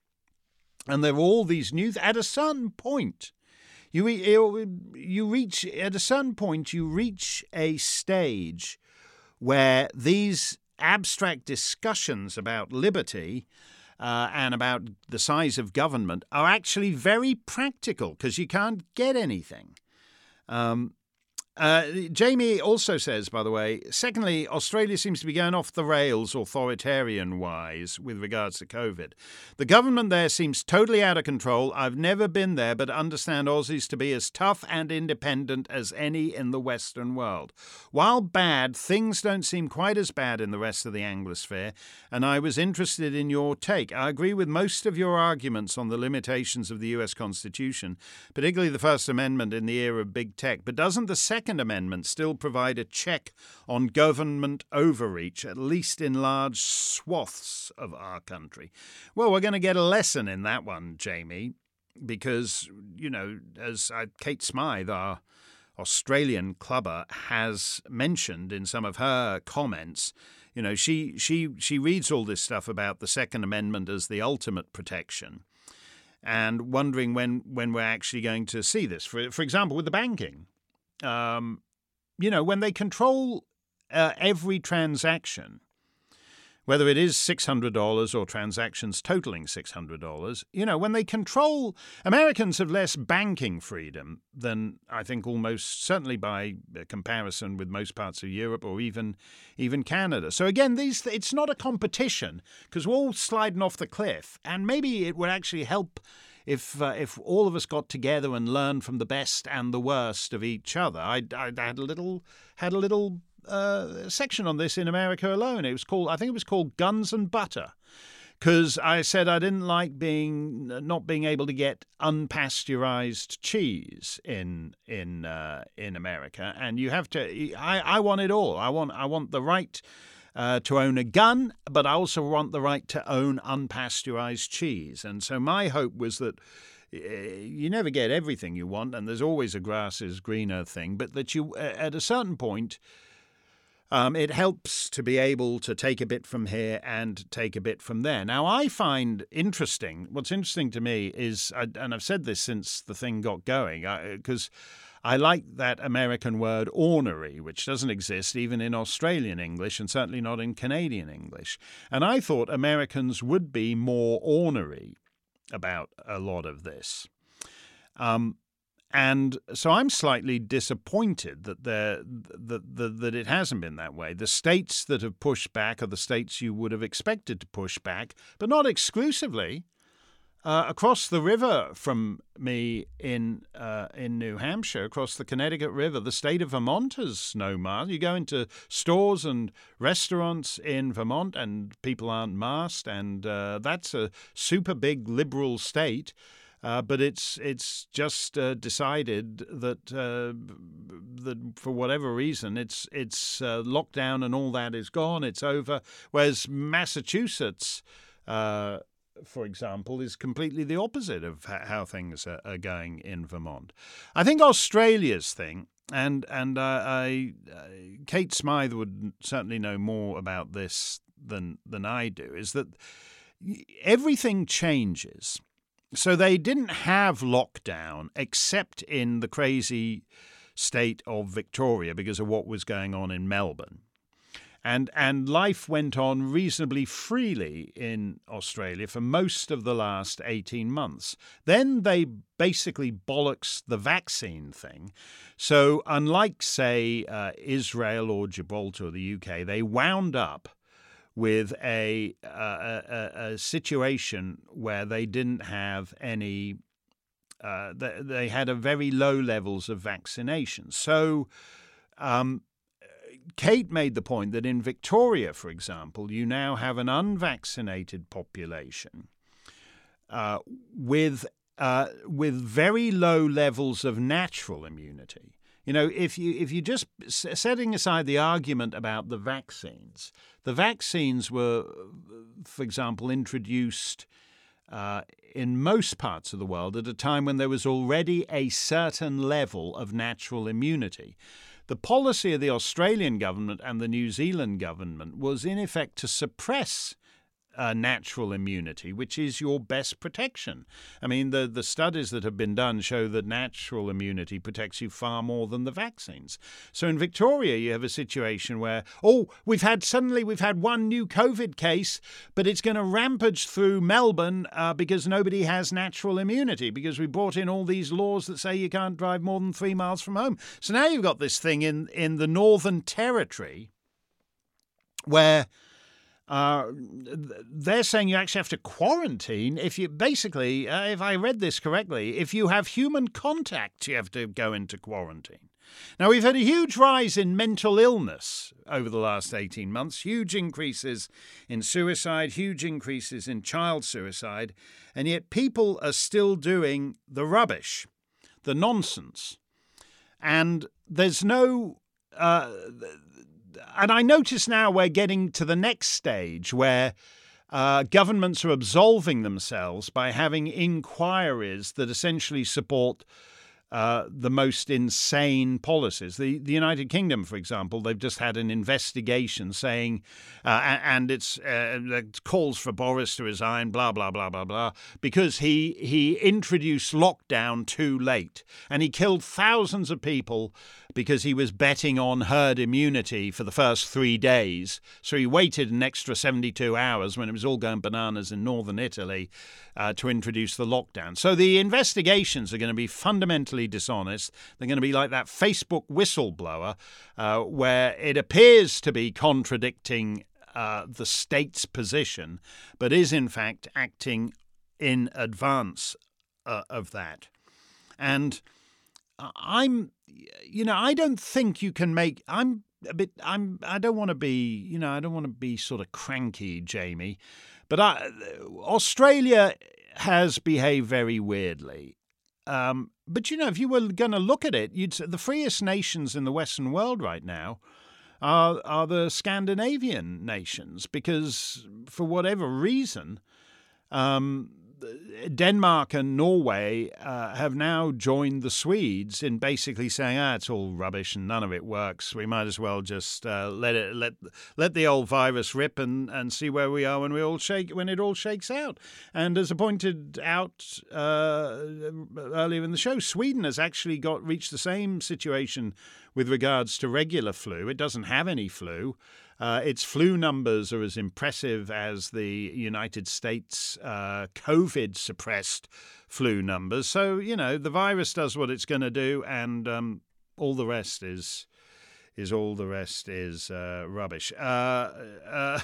and there are all these new, at a certain point, You you reach, at a certain point, you reach a stage where these abstract discussions about liberty uh, and about the size of government are actually very practical because you can't get anything. Um, uh, Jamie also says, by the way, secondly, Australia seems to be going off the rails authoritarian-wise with regards to COVID. The government there seems totally out of control. I've never been there, but understand Aussies to be as tough and independent as any in the Western world. While bad, things don't seem quite as bad in the rest of the Anglosphere, and I was interested in your take. I agree with most of your arguments on the limitations of the U S Constitution, particularly the First Amendment in the era of big tech, but doesn't the Second Second Amendment still provide a check on government overreach, at least in large swaths of our country? Well, we're going to get a lesson in that one, Jamie, because, you know, as uh, Kate Smythe, our Australian clubber, has mentioned in some of her comments, you know, she she she reads all this stuff about the Second Amendment as the ultimate protection, and wondering when when we're actually going to see this. For for example, with the banking. Um, you know, when they control uh, every transaction, whether it is six hundred dollars or transactions totaling six hundred dollars, you know, when they control, Americans have less banking freedom than I think almost certainly by comparison with most parts of Europe or even even Canada. So again, these it's not a competition because we're all sliding off the cliff, and maybe it would actually help if uh, if all of us got together and learned from the best and the worst of each other. I, I had a little had a little uh, section on this in America alone. It was called, I think it was called Guns and Butter, because I said I didn't like being not being able to get unpasteurized cheese in in uh, in America, and you have to. I, I want it all. I want I want the right. Uh, to own a gun, but I also want the right to own unpasteurized cheese. And so my hope was that uh, you never get everything you want, and there's always a grass is greener thing, but that you, uh, at a certain point, Um, it helps to be able to take a bit from here and take a bit from there. Now, I find interesting, what's interesting to me is, and I've said this since the thing got going, because I, I like that American word ornery, which doesn't exist even in Australian English and certainly not in Canadian English. And I thought Americans would be more ornery about a lot of this. Um, And so I'm slightly disappointed that, there, that, that, that it hasn't been that way. The states that have pushed back are the states you would have expected to push back, but not exclusively. Uh, across the river from me in uh, in New Hampshire, across the Connecticut River, the state of Vermont has no mask. You go into stores and restaurants in Vermont and people aren't masked, and uh, that's a super big liberal state. Uh, but it's it's just uh, decided that uh, that for whatever reason it's it's uh, lockdown and all that is gone. It's over. Whereas Massachusetts, uh, for example, is completely the opposite of how things are, are going in Vermont. I think Australia's thing, and and uh, I, uh, Kate Smythe would certainly know more about this than than I do, is that everything changes. So they didn't have lockdown except in the crazy state of Victoria because of what was going on in Melbourne. And and life went on reasonably freely in Australia for most of the last eighteen months. Then they basically bollocks the vaccine thing. So unlike, say, uh, Israel or Gibraltar or the U K, they wound up with a, uh, a a situation where they didn't have any, uh, they, they had a very low levels of vaccination. So um, Kate made the point that in Victoria, for example, you now have an unvaccinated population uh, with uh, with very low levels of natural immunity. You know, if you if you just setting aside the argument about the vaccines, the vaccines were, for example, introduced uh, in most parts of the world at a time when there was already a certain level of natural immunity. The policy of the Australian government and the New Zealand government was, in effect, to suppress Uh, natural immunity, which is your best protection. I mean, the, the studies that have been done show that natural immunity protects you far more than the vaccines. So in Victoria, you have a situation where, oh, we've had suddenly we've had one new COVID case, but it's going to rampage through Melbourne uh, because nobody has natural immunity, because we brought in all these laws that say you can't drive more than three miles from home. So now you've got this thing in, in the Northern Territory where Uh, they're saying you actually have to quarantine if you basically, uh, if I read this correctly, if you have human contact, you have to go into quarantine. Now, we've had a huge rise in mental illness over the last eighteen months, huge increases in suicide, huge increases in child suicide, and yet people are still doing the rubbish, the nonsense. And there's no... Uh, And I notice now we're getting to the next stage where uh, governments are absolving themselves by having inquiries that essentially support uh, the most insane policies. The the United Kingdom, for example, they've just had an investigation saying, uh, and it's uh, it calls for Boris to resign, blah, blah, blah, blah, blah, because he, he introduced lockdown too late. And he killed thousands of people because he was betting on herd immunity for the first three days. So he waited an extra seventy-two hours when it was all going bananas in northern Italy uh, to introduce the lockdown. So the investigations are going to be fundamentally dishonest. They're going to be like that Facebook whistleblower uh, where it appears to be contradicting uh, the state's position, but is in fact acting in advance uh, of that. And I'm, you know, I don't think you can make, I'm a bit, I'm, I don't want to be, you know, I don't want to be sort of cranky, Jamie, but I, Australia has behaved very weirdly. Um, but, you know, if you were going to look at it, you'd say the freest nations in the Western world right now are, are the Scandinavian nations, because for whatever reason, um, Denmark and Norway uh, have now joined the Swedes in basically saying, ah, it's all rubbish and none of it works. We might as well just uh, let it let let the old virus rip and, and see where we are when we all shake when it all shakes out. And as I pointed out uh, earlier in the show, Sweden has actually got reached the same situation with regards to regular flu. It doesn't have any flu. Uh, its flu numbers are as impressive as the United States uh, COVID-suppressed flu numbers. So, you know, the virus does what it's going to do, and um, all the rest is is all the rest is uh, rubbish. Uh, uh,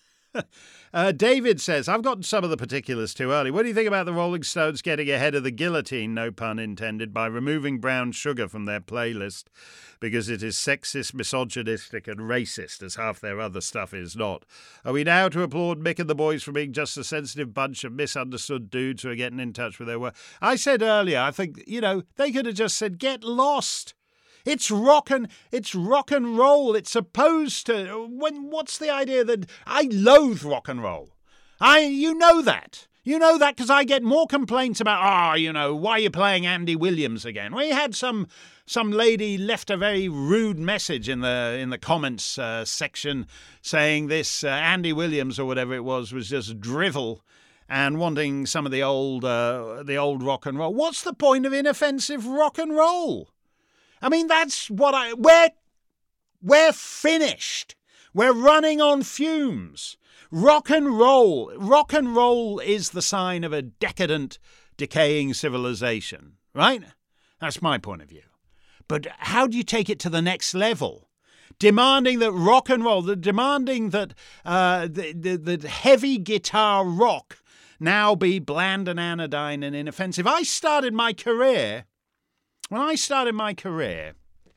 uh, David says, I've gotten some of the particulars too early. What do you think about the Rolling Stones getting ahead of the guillotine, no pun intended, by removing Brown Sugar from their playlist because it is sexist, misogynistic and racist, as half their other stuff is not? Are we now to applaud Mick and the boys for being just a sensitive bunch of misunderstood dudes who are getting in touch with their work? I said earlier, I think, you know, they could have just said, get lost. It's rock and it's rock and roll. It's supposed to. When what's the idea that I loathe rock and roll? I you know that. You know that because I get more complaints about, ah, oh, you know, why are you playing Andy Williams again? We had some some lady left a very rude message in the in the comments uh, section saying this uh, Andy Williams or whatever it was was just drivel and wanting some of the old uh, the old rock and roll. What's the point of inoffensive rock and roll? I mean, that's what I... We're, we're finished. We're running on fumes. Rock and roll. Rock and roll is the sign of a decadent, decaying civilization, right? That's my point of view. But how do you take it to the next level? Demanding that rock and roll, the demanding that uh, the, the, the heavy guitar rock now be bland and anodyne and inoffensive. I started my career... When I started my career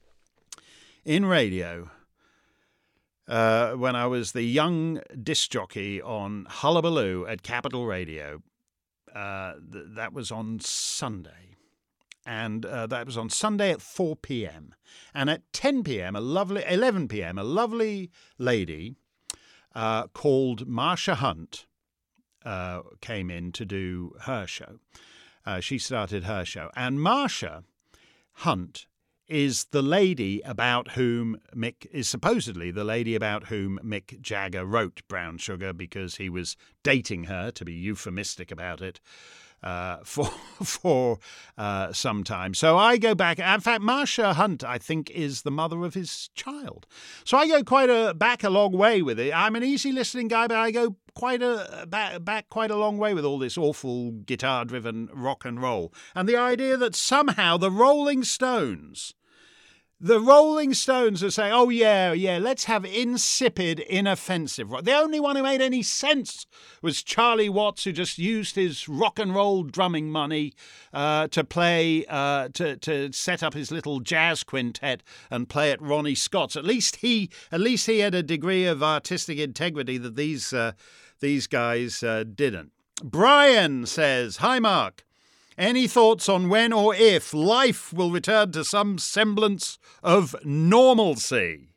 in radio, uh, when I was the young disc jockey on Hullabaloo at Capital Radio, uh, th- that was on Sunday. And uh, that was on Sunday at four p.m. And at ten p.m., a lovely, eleven p.m., a lovely lady uh, called Marsha Hunt uh, came in to do her show. Uh, she started her show. And Marsha Hunt is the lady about whom Mick is supposedly the lady about whom Mick Jagger wrote Brown Sugar because he was dating her, to be euphemistic about it, uh, for for uh, some time. So I go back. In fact, Marsha Hunt, I think, is the mother of his child. So I go quite a back a long way with it. I'm an easy listening guy, but I go quite a back, back quite a long way with all this awful guitar-driven rock and roll. And the idea that somehow the Rolling Stones, the Rolling Stones are saying, oh, yeah, yeah, let's have insipid, inoffensive rock. The only one who made any sense was Charlie Watts, who just used his rock and roll drumming money uh, to play, uh, to, to set up his little jazz quintet and play at Ronnie Scott's. At least he, at least he had a degree of artistic integrity that these, uh, these guys uh, didn't. Brian says, hi, Mark. Any thoughts on when or if life will return to some semblance of normalcy?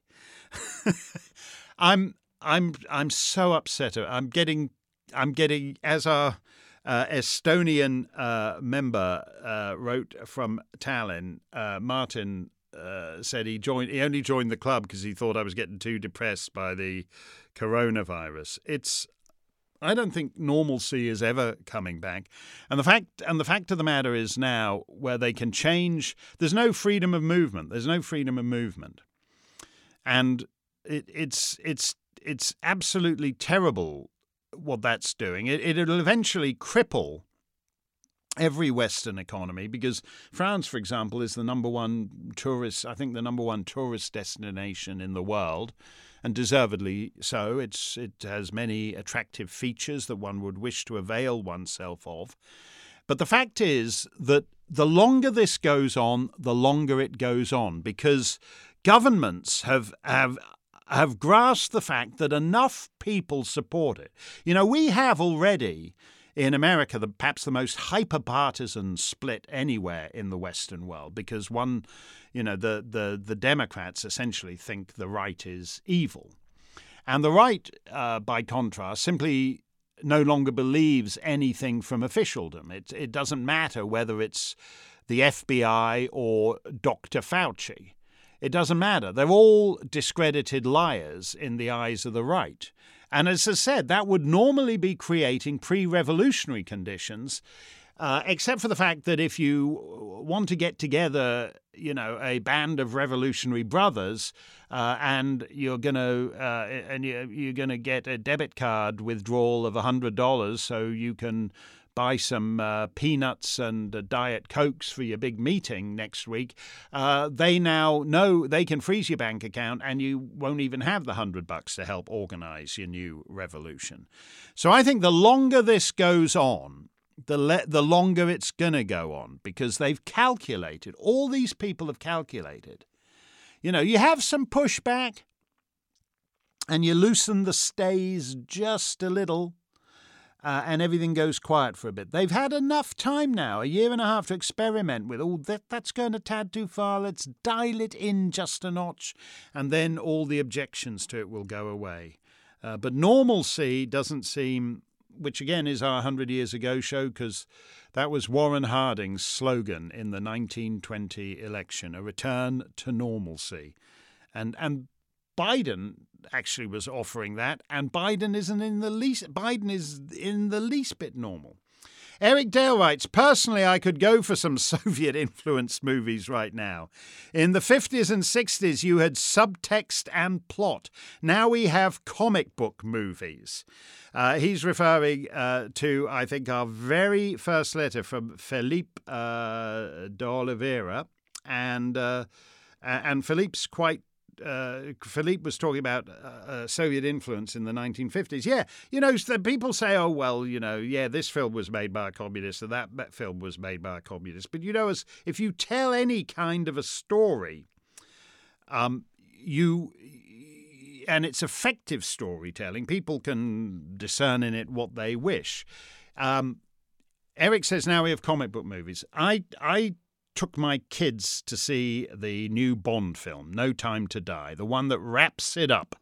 I'm I'm I'm so upset. I'm getting I'm getting as our uh, Estonian uh, member uh, wrote from Tallinn. Uh, Martin uh, said he joined. He only joined the club because he thought I was getting too depressed by the coronavirus. It's I don't think normalcy is ever coming back. And the fact and the fact of the matter is now where they can change, there's no freedom of movement. There's no freedom of movement. And it, it's it's it's absolutely terrible what that's doing. It, it'll eventually cripple every Western economy because France, for example, is the number one tourist, I think the number one tourist destination in the world. And deservedly so. It's it has many attractive features that one would wish to avail oneself of. But the fact is that the longer this goes on, the longer it goes on, because governments have have have grasped the fact that enough people support it. You know, we have already in America the perhaps the most hyper-partisan split anywhere in the Western world, because one, you know, the, the, the Democrats essentially think the right is evil. And the right, uh, by contrast, simply no longer believes anything from officialdom. It, it doesn't matter whether it's the F B I or Doctor Fauci. It doesn't matter. They're all discredited liars in the eyes of the right. And as I said, that would normally be creating pre-revolutionary conditions, uh, except for the fact that if you want to get together, you know, a band of revolutionary brothers, uh, and you're going to uh, and you're going to get a debit card withdrawal of one hundred dollars so you can buy some uh, peanuts and uh, Diet Cokes for your big meeting next week, uh, they now know they can freeze your bank account and you won't even have the hundred bucks to help organize your new revolution. So I think the longer this goes on, the le- the longer it's going to go on, because they've calculated, all these people have calculated. You know, you have some pushback and you loosen the stays just a little, Uh, and everything goes quiet for a bit. They've had enough time now, a year and a half, to experiment with, oh, that, that's going a tad too far, let's dial it in just a notch, and then all the objections to it will go away. Uh, but normalcy doesn't seem, which again is our one hundred Years Ago show, because that was Warren Harding's slogan in the nineteen twenty election, a return to normalcy. And and Biden actually was offering that, and Biden isn't in the least. Biden is in the least bit normal. Eric Dale writes, personally, I could go for some Soviet-influenced movies right now. In the fifties and sixties, you had subtext and plot. Now we have comic book movies. Uh, he's referring uh, to, I think, our very first letter from Felipe uh, de Oliveira, and uh, and Felipe's quite. Uh, Philippe was talking about uh, uh, Soviet influence in the nineteen fifties. Yeah, you know, so people say, oh, well, you know, yeah, this film was made by a communist or that, that film was made by a communist. But, you know, as if you tell any kind of a story, um, you and it's effective storytelling, people can discern in it what they wish. Um, Eric says now we have comic book movies. I, I took my kids to see the new Bond film, No Time to Die, the one that wraps it up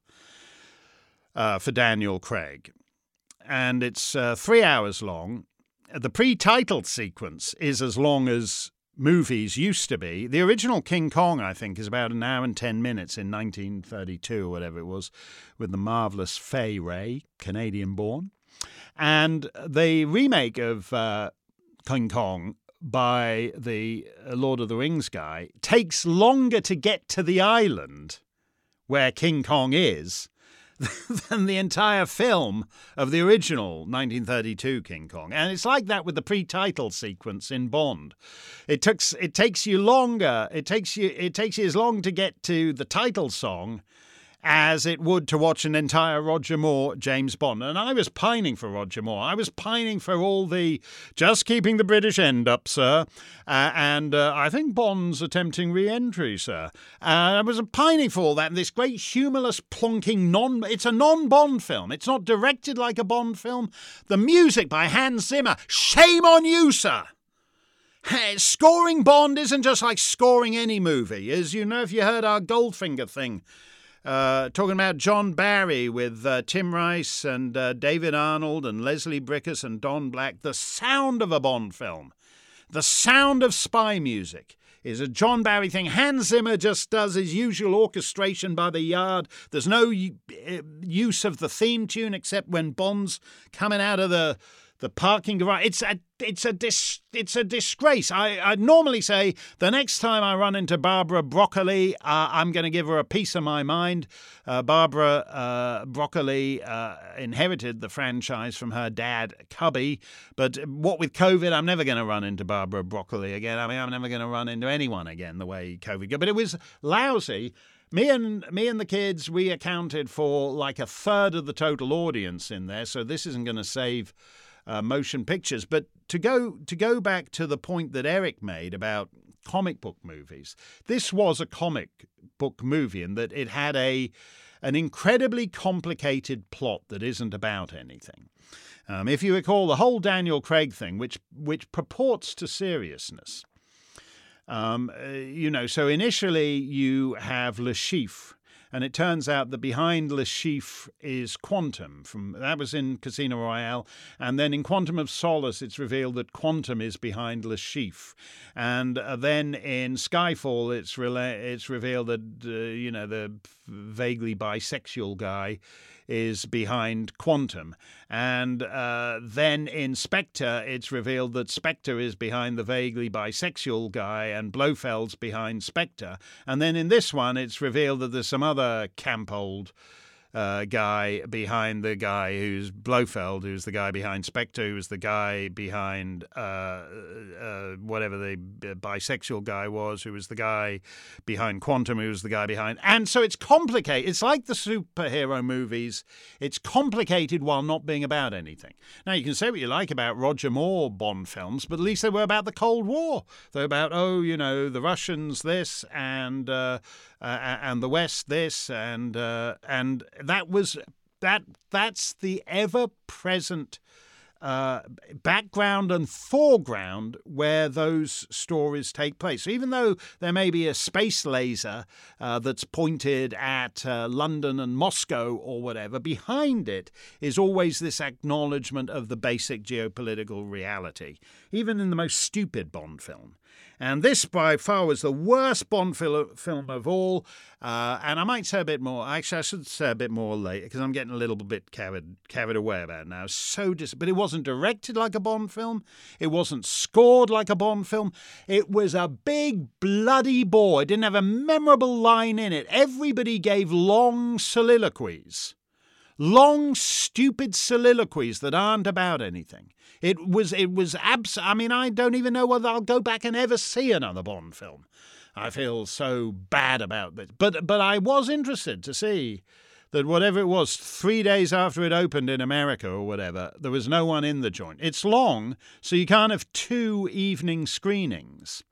uh, for Daniel Craig. And it's uh, three hours long. The pre-titled sequence is as long as movies used to be. The original King Kong, I think, is about an hour and ten minutes in nineteen thirty-two or whatever it was, with the marvellous Fay Wray, Canadian-born. And the remake of uh, King Kong by the Lord of the Rings guy takes longer to get to the island where King Kong is than the entire film of the original nineteen thirty-two King Kong. And it's like that with the pre-title sequence in Bond. It takes it takes you longer. It takes you it takes you as long to get to the title song as it would to watch an entire Roger Moore James Bond. And I was pining for Roger Moore. I was pining for all the just keeping the British end up, sir. Uh, and uh, I think Bond's attempting re-entry, sir. Uh, I was pining for all that. And this great humorless, plonking non... It's a non-Bond film. It's not directed like a Bond film. The music by Hans Zimmer. Shame on you, sir. Hey, scoring Bond isn't just like scoring any movie. As you know, if you heard our Goldfinger thing, Uh, talking about John Barry with uh, Tim Rice and uh, David Arnold and Leslie Bricusse and Don Black. The sound of a Bond film, the sound of spy music, is a John Barry thing. Hans Zimmer just does his usual orchestration by the yard. There's no use of the theme tune except when Bond's coming out of the the parking garage. It's a it's a dis, it's a disgrace. I I normally say the next time I run into Barbara Broccoli, uh, I'm going to give her a piece of my mind. Uh, Barbara uh, Broccoli uh, inherited the franchise from her dad, Cubby. But what with COVID, I'm never going to run into Barbara Broccoli again. I mean, I'm never going to run into anyone again the way COVID go. But it was lousy. Me and me and the kids, we accounted for like a third of the total audience in there. So this isn't going to save Uh, motion pictures. But to go to go back to the point that Eric made about comic book movies, this was a comic book movie in that it had a an incredibly complicated plot that isn't about anything. Um, if you recall the whole Daniel Craig thing, which which purports to seriousness, um, uh, you know, so initially you have Le Chiffre, And it turns out that behind Le Chiffre is Quantum. From that was in Casino Royale. And then in Quantum of Solace, it's revealed that Quantum is behind Le Chiffre. And uh, then in Skyfall, it's, rela- it's revealed that, uh, you know, the vaguely bisexual guy is behind Quantum. And uh, then in Spectre, it's revealed that Spectre is behind the vaguely bisexual guy and Blofeld's behind Spectre. And then in this one, it's revealed that there's some other camp old uh, guy behind the guy who's Blofeld, who's the guy behind Spectre, who's the guy behind uh, uh, whatever the bisexual guy was, who was the guy behind Quantum, who was the guy behind. And so it's complicated. It's like the superhero movies. It's complicated while not being about anything. Now, you can say what you like about Roger Moore Bond films, but at least they were about the Cold War. They're about, oh, you know, the Russians this and uh, uh, and the West this and uh, and that was that that's the ever-present uh, background and foreground where those stories take place. So even though there may be a space laser uh, that's pointed at uh, London and Moscow or whatever, behind it is always this acknowledgement of the basic geopolitical reality, even in the most stupid Bond film. And this, by far, was the worst Bond fil- film of all. Uh, and I might say a bit more. Actually, I should say a bit more later because I'm getting a little bit carried carried away about it now. So dis- But it wasn't directed like a Bond film. It wasn't scored like a Bond film. It was a big, bloody bore. It didn't have a memorable line in it. Everybody gave long soliloquies. Long, stupid soliloquies that aren't about anything. It was, it was abs. I mean, I don't even know whether I'll go back and ever see another Bond film. I feel so bad about this. But, but I was interested to see that whatever it was, three days after it opened in America or whatever, there was no one in the joint. It's long, so you can't have two evening screenings.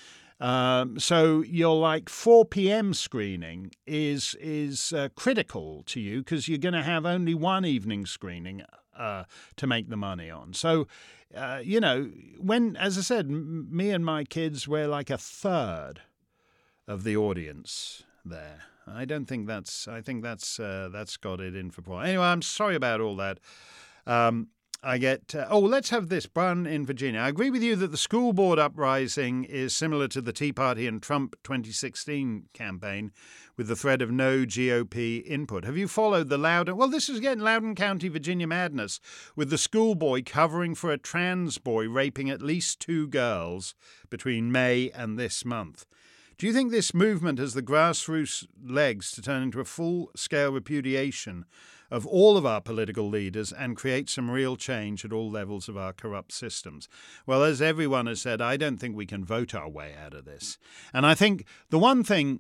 Um, so your like four p.m. screening is is uh, critical to you because you're going to have only one evening screening uh, to make the money on. So, uh, you know, when, as I said, m- me and my kids were like a third of the audience there. I don't think that's. I think that's uh, that's got it in for Paul. Anyway, I'm sorry about all that. Um, I get, uh, oh, let's have this. Brian in Virginia. I agree with you that the school board uprising is similar to the Tea Party and Trump twenty sixteen campaign with the threat of no G O P input. Have you followed the Loudoun? Well, this is again Loudoun County, Virginia madness with the schoolboy covering for a trans boy raping at least two girls between May and this month. Do you think this movement has the grassroots legs to turn into a full-scale repudiation of all of our political leaders and create some real change at all levels of our corrupt systems? Well, as everyone has said, I don't think we can vote our way out of this. And I think the one thing,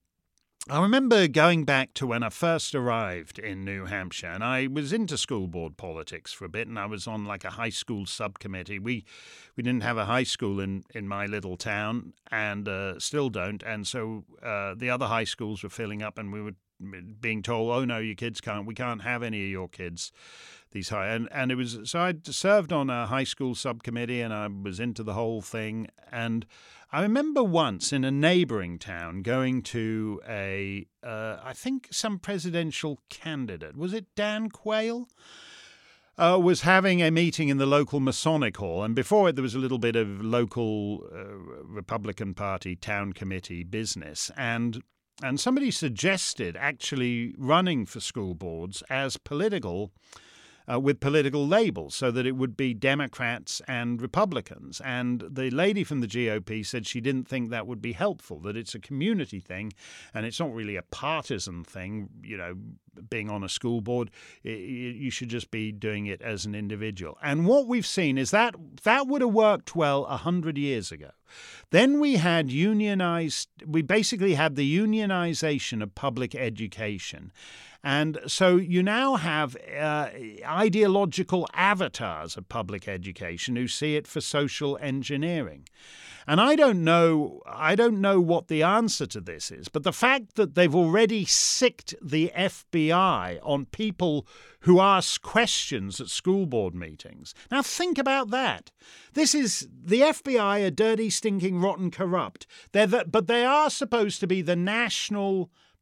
I remember going back to when I first arrived in New Hampshire, and I was into school board politics for a bit, and I was on like a high school subcommittee. We we didn't have a high school in, in my little town, and uh, still don't, and so uh, the other high schools were filling up, and we were being told, oh no, your kids can't, we can't have any of your kids, these high, and, and it was, so I served on a high school subcommittee and I was into the whole thing. And I remember once in a neighboring town going to a, uh, I think some presidential candidate, was it Dan Quayle? Uh, was having a meeting in the local Masonic Hall, and before it there was a little bit of local uh, Republican Party town committee business, and And somebody suggested actually running for school boards as political, uh, with political labels, so that it would be Democrats and Republicans. And the lady from the G O P said she didn't think that would be helpful, that it's a community thing and it's not really a partisan thing, you know, being on a school board. You should just be doing it as an individual. And what we've seen is that that would have worked well a hundred years ago. Then we had unionized, we basically had the unionization of public education. And so you now have uh, ideological avatars of public education who see it for social engineering. And I don't know, I don't know what the answer to this is, but the fact that they've already sicked the F B I on people who ask questions at school board meetings. Now think about that. This is, the F B I are dirty, stinking, rotten, corrupt. They're the, but they are supposed to be the national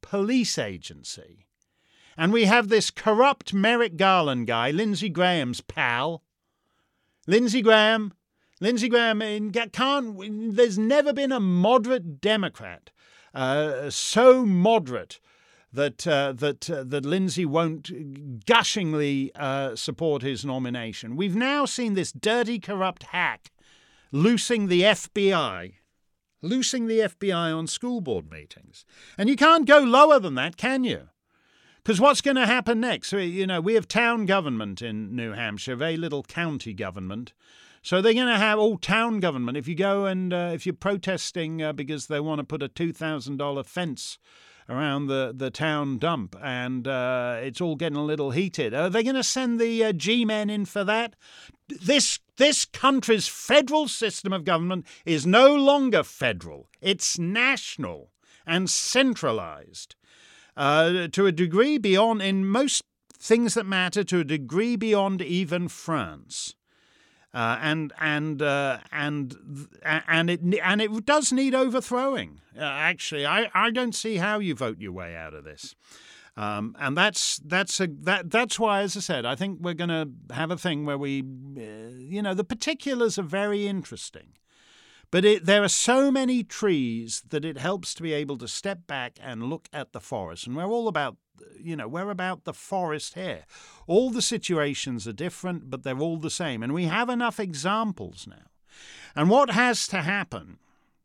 police agency. And we have this corrupt Merrick Garland guy, Lindsey Graham's pal. Lindsey Graham, Lindsey Graham can't, there's never been a moderate Democrat uh, so moderate that uh, that uh, that Lindsey won't gushingly uh, support his nomination. We've now seen this dirty, corrupt hack loosing the F B I, loosing the F B I on school board meetings. And you can't go lower than that, can you? Because what's going to happen next? You know, we have town government in New Hampshire, very little county government. So they're going to have all town government. If you go and uh, if you're protesting uh, because they want to put a two thousand dollars fence around the, the town dump and uh, it's all getting a little heated, are they going to send the uh, G-men in for that? This this country's federal system of government is no longer federal. It's national and centralized uh, to a degree beyond, in most things that matter, to a degree beyond even France. Uh, and and uh, and and it and it does need overthrowing. Uh, actually, I, I don't see how you vote your way out of this, um, and that's that's a that that's why, as I said, I think we're going to have a thing where we, uh, you know, the particulars are very interesting, but it, there are so many trees that it helps to be able to step back and look at the forest, and we're all about. You know, we're about the forest here. All the situations are different, but they're all the same. And we have enough examples now. And what has to happen,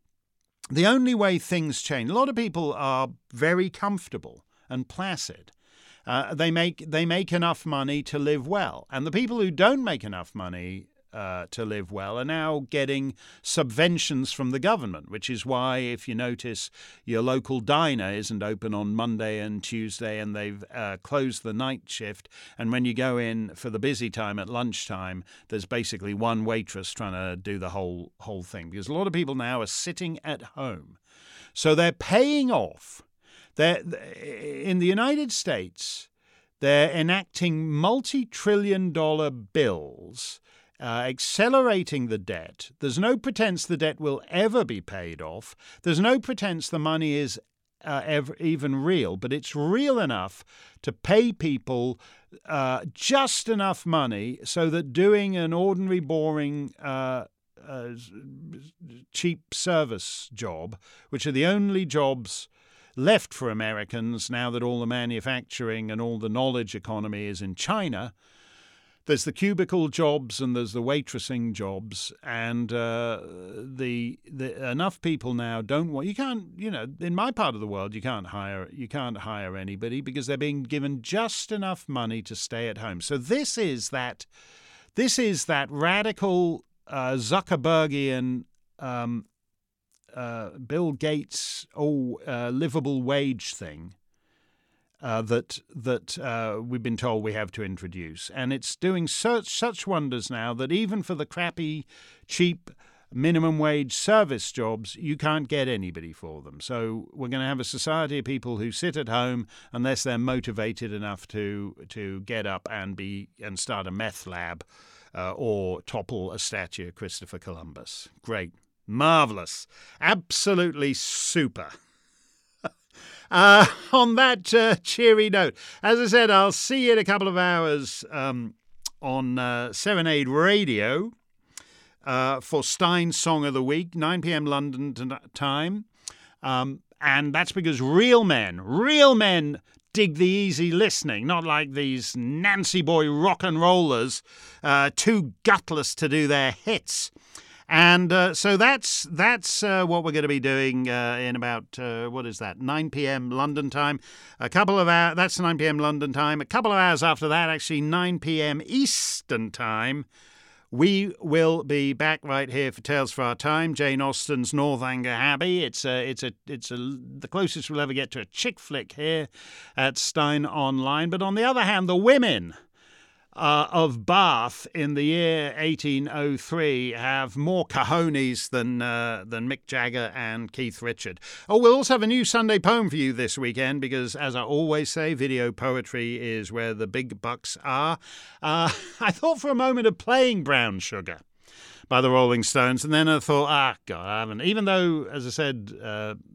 the only way things change, a lot of people are very comfortable and placid. Uh, they make they make enough money to live well. And the people who don't make enough money Uh, to live well are now getting subventions from the government, which is why, if you notice, your local diner isn't open on Monday and Tuesday, and they've uh, closed the night shift. And when you go in for the busy time at lunchtime, there's basically one waitress trying to do the whole whole thing, because a lot of people now are sitting at home. So they're paying off. They're, in the United States, they're enacting multi-trillion dollar bills, Uh, accelerating the debt. There's no pretense the debt will ever be paid off. There's no pretense the money is uh, ever, even real, but it's real enough to pay people uh, just enough money so that doing an ordinary, boring, uh, uh, cheap service job, which are the only jobs left for Americans now that all the manufacturing and all the knowledge economy is in China. There's the cubicle jobs and there's the waitressing jobs, and uh, the the enough people now don't want. You can't, you know, in my part of the world, you can't hire you can't hire anybody because they're being given just enough money to stay at home. So this is that, this is that radical uh, Zuckerbergian, um, uh, Bill Gates, oh, uh, livable wage thing. Uh, that that uh, we've been told we have to introduce. And it's doing such such wonders now that even for the crappy, cheap, minimum wage service jobs, you can't get anybody for them. So we're going to have a society of people who sit at home unless they're motivated enough to to get up and be and start a meth lab uh, or topple a statue of Christopher Columbus. Great. Marvelous. Absolutely super. Uh, on that uh, cheery note, as I said, I'll see you in a couple of hours um, on uh, Serenade Radio uh, for Stein's Song of the Week, nine p.m. London time. Um, and that's because real men, real men dig the easy listening, not like these Nancy boy rock and rollers, uh, too gutless to do their hits. And uh, so that's that's uh, what we're going to be doing uh, in about, uh, what is that, nine p.m. London time. A couple of hours, that's nine p.m. London time. A couple of hours after that, actually nine p.m. Eastern time, we will be back right here for Tales for Our Time, Jane Austen's Northanger Abbey. It's a, it's a, it's a, the closest we'll ever get to a chick flick here at Stein Online. But on the other hand, the women Uh, of Bath in the year eighteen oh three have more cojones than uh, than Mick Jagger and Keith Richard. Oh, we'll also have a new Sunday poem for you this weekend because, as I always say, video poetry is where the big bucks are. Uh, I thought for a moment of playing Brown Sugar by the Rolling Stones, and then I thought, ah, God, I haven't. Even though, as I said, uh,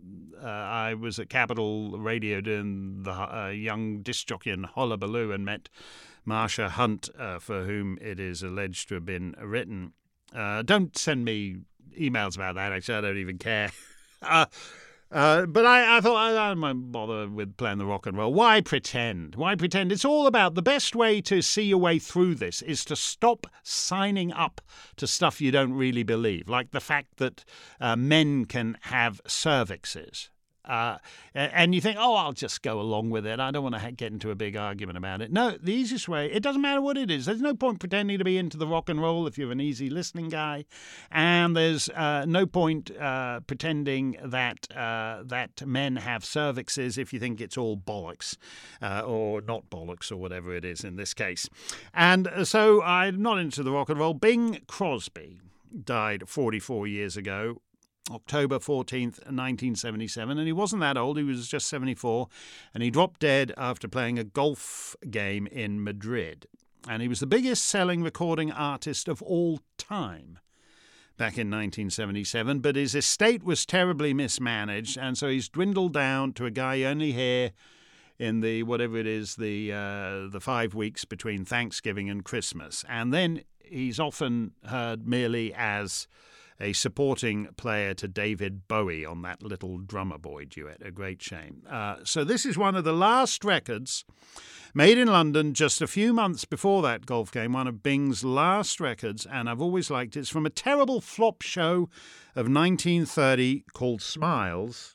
Uh, I was at Capital Radio doing the uh, Young Disc Jockey and Hullabaloo and met Marsha Hunt, uh, for whom it is alleged to have been written. Uh, don't send me emails about that. Actually, I don't even care. uh, Uh, but I, I thought, I, I don't bother with playing the rock and roll. Why pretend? Why pretend? It's all about the best way to see your way through this is to stop signing up to stuff you don't really believe, like the fact that uh, men can have cervixes. Uh, and you think, oh, I'll just go along with it. I don't want to get into a big argument about it. No, the easiest way, it doesn't matter what it is. There's no point pretending to be into the rock and roll if you're an easy listening guy. And there's uh, no point uh, pretending that uh, that men have cervixes if you think it's all bollocks uh, or not bollocks or whatever it is in this case. And so I'm not into the rock and roll. Bing Crosby died forty-four years ago. October fourteenth, nineteen seventy-seven, and he wasn't that old. He was just seventy-four, and he dropped dead after playing a golf game in Madrid. And he was the biggest selling recording artist of all time back in nineteen seventy-seven, but his estate was terribly mismanaged, and so he's dwindled down to a guy you only hear in the, whatever it is, the uh, the five weeks between Thanksgiving and Christmas. And then he's often heard merely as a supporting player to David Bowie on that Little Drummer Boy duet. A great shame. Uh, so this is one of the last records made in London just a few months before that golf game, one of Bing's last records, and I've always liked it. It's from a terrible flop show of nineteen thirty called Smiles.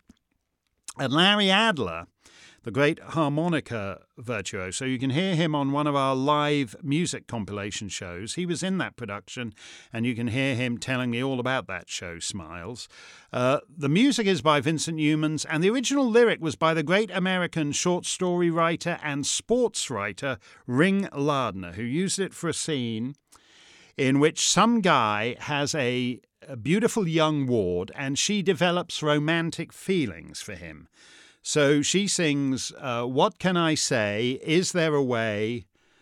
And Larry Adler, the great harmonica virtuoso, you can hear him on one of our live music compilation shows. He was in that production, and you can hear him telling me all about that show, Smiles. Uh, the music is by Vincent Youmans, and the original lyric was by the great American short story writer and sports writer Ring Lardner, who used it for a scene in which some guy has a, a beautiful young ward, and she develops romantic feelings for him. So she sings, uh, what can I say? Is there a way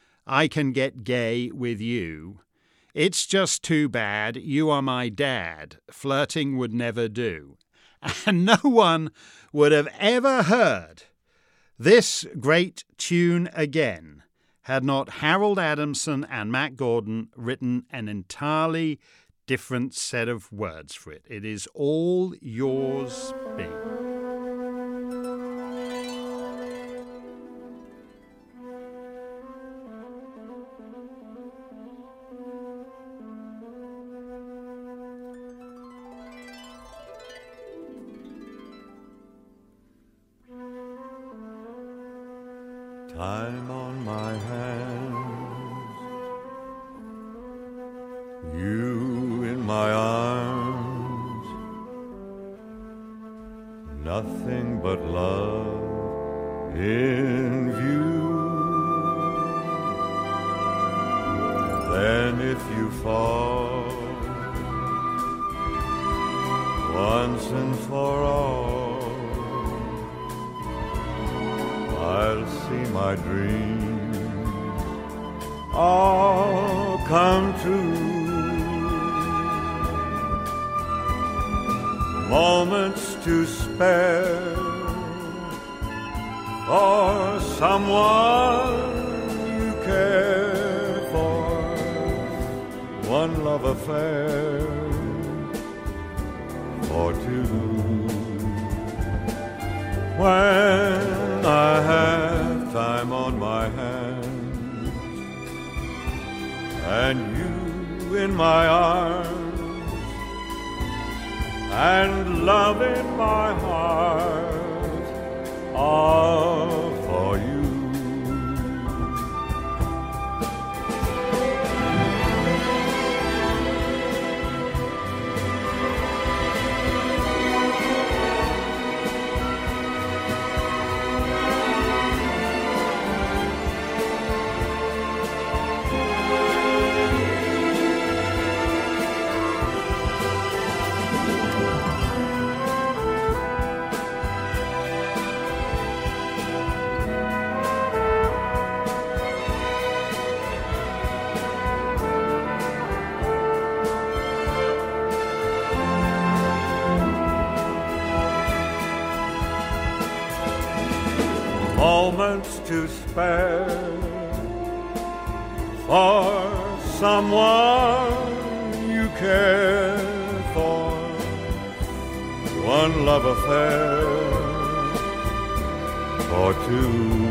I can get gay with you? It's just too bad you are my dad. Flirting would never do. And no one would have ever heard this great tune again had not Harold Adamson and Matt Gordon written an entirely different set of words for it. It is All Yours, Bing. Time on my hands, you in my arms, nothing but love in view. Then if you fall once and for all, I'll see my dreams all come true. Moments to spare for someone you care for. One love affair for two. When I have time on my hands and you in my arms and love in my heart, all for you. moments to spare for someone you care for, one love affair or two.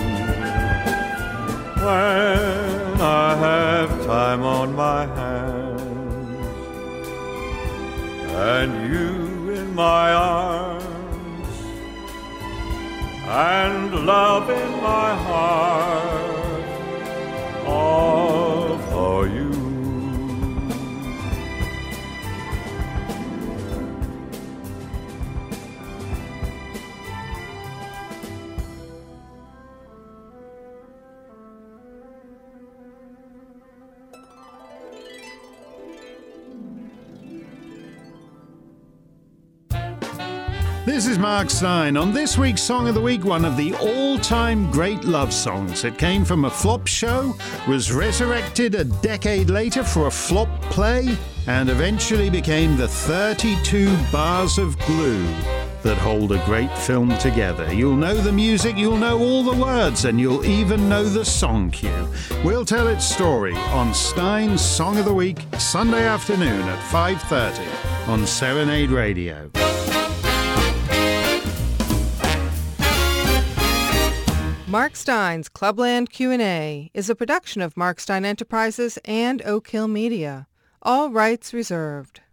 When I have time on my hands and you in my arms and love in my heart, all for you. This is Mark Stein. On this week's Song of the Week, one of the all-time great love songs. It came from a flop show, was resurrected a decade later for a flop play, and eventually became the thirty-two bars of glue that hold a great film together. You'll know the music, you'll know all the words, and you'll even know the song cue. We'll tell its story on Stein's Song of the Week, Sunday afternoon at five thirty on Serenade Radio. Mark Stein's Clubland Q and A is a production of Mark Stein Enterprises and Oak Hill Media. All rights reserved.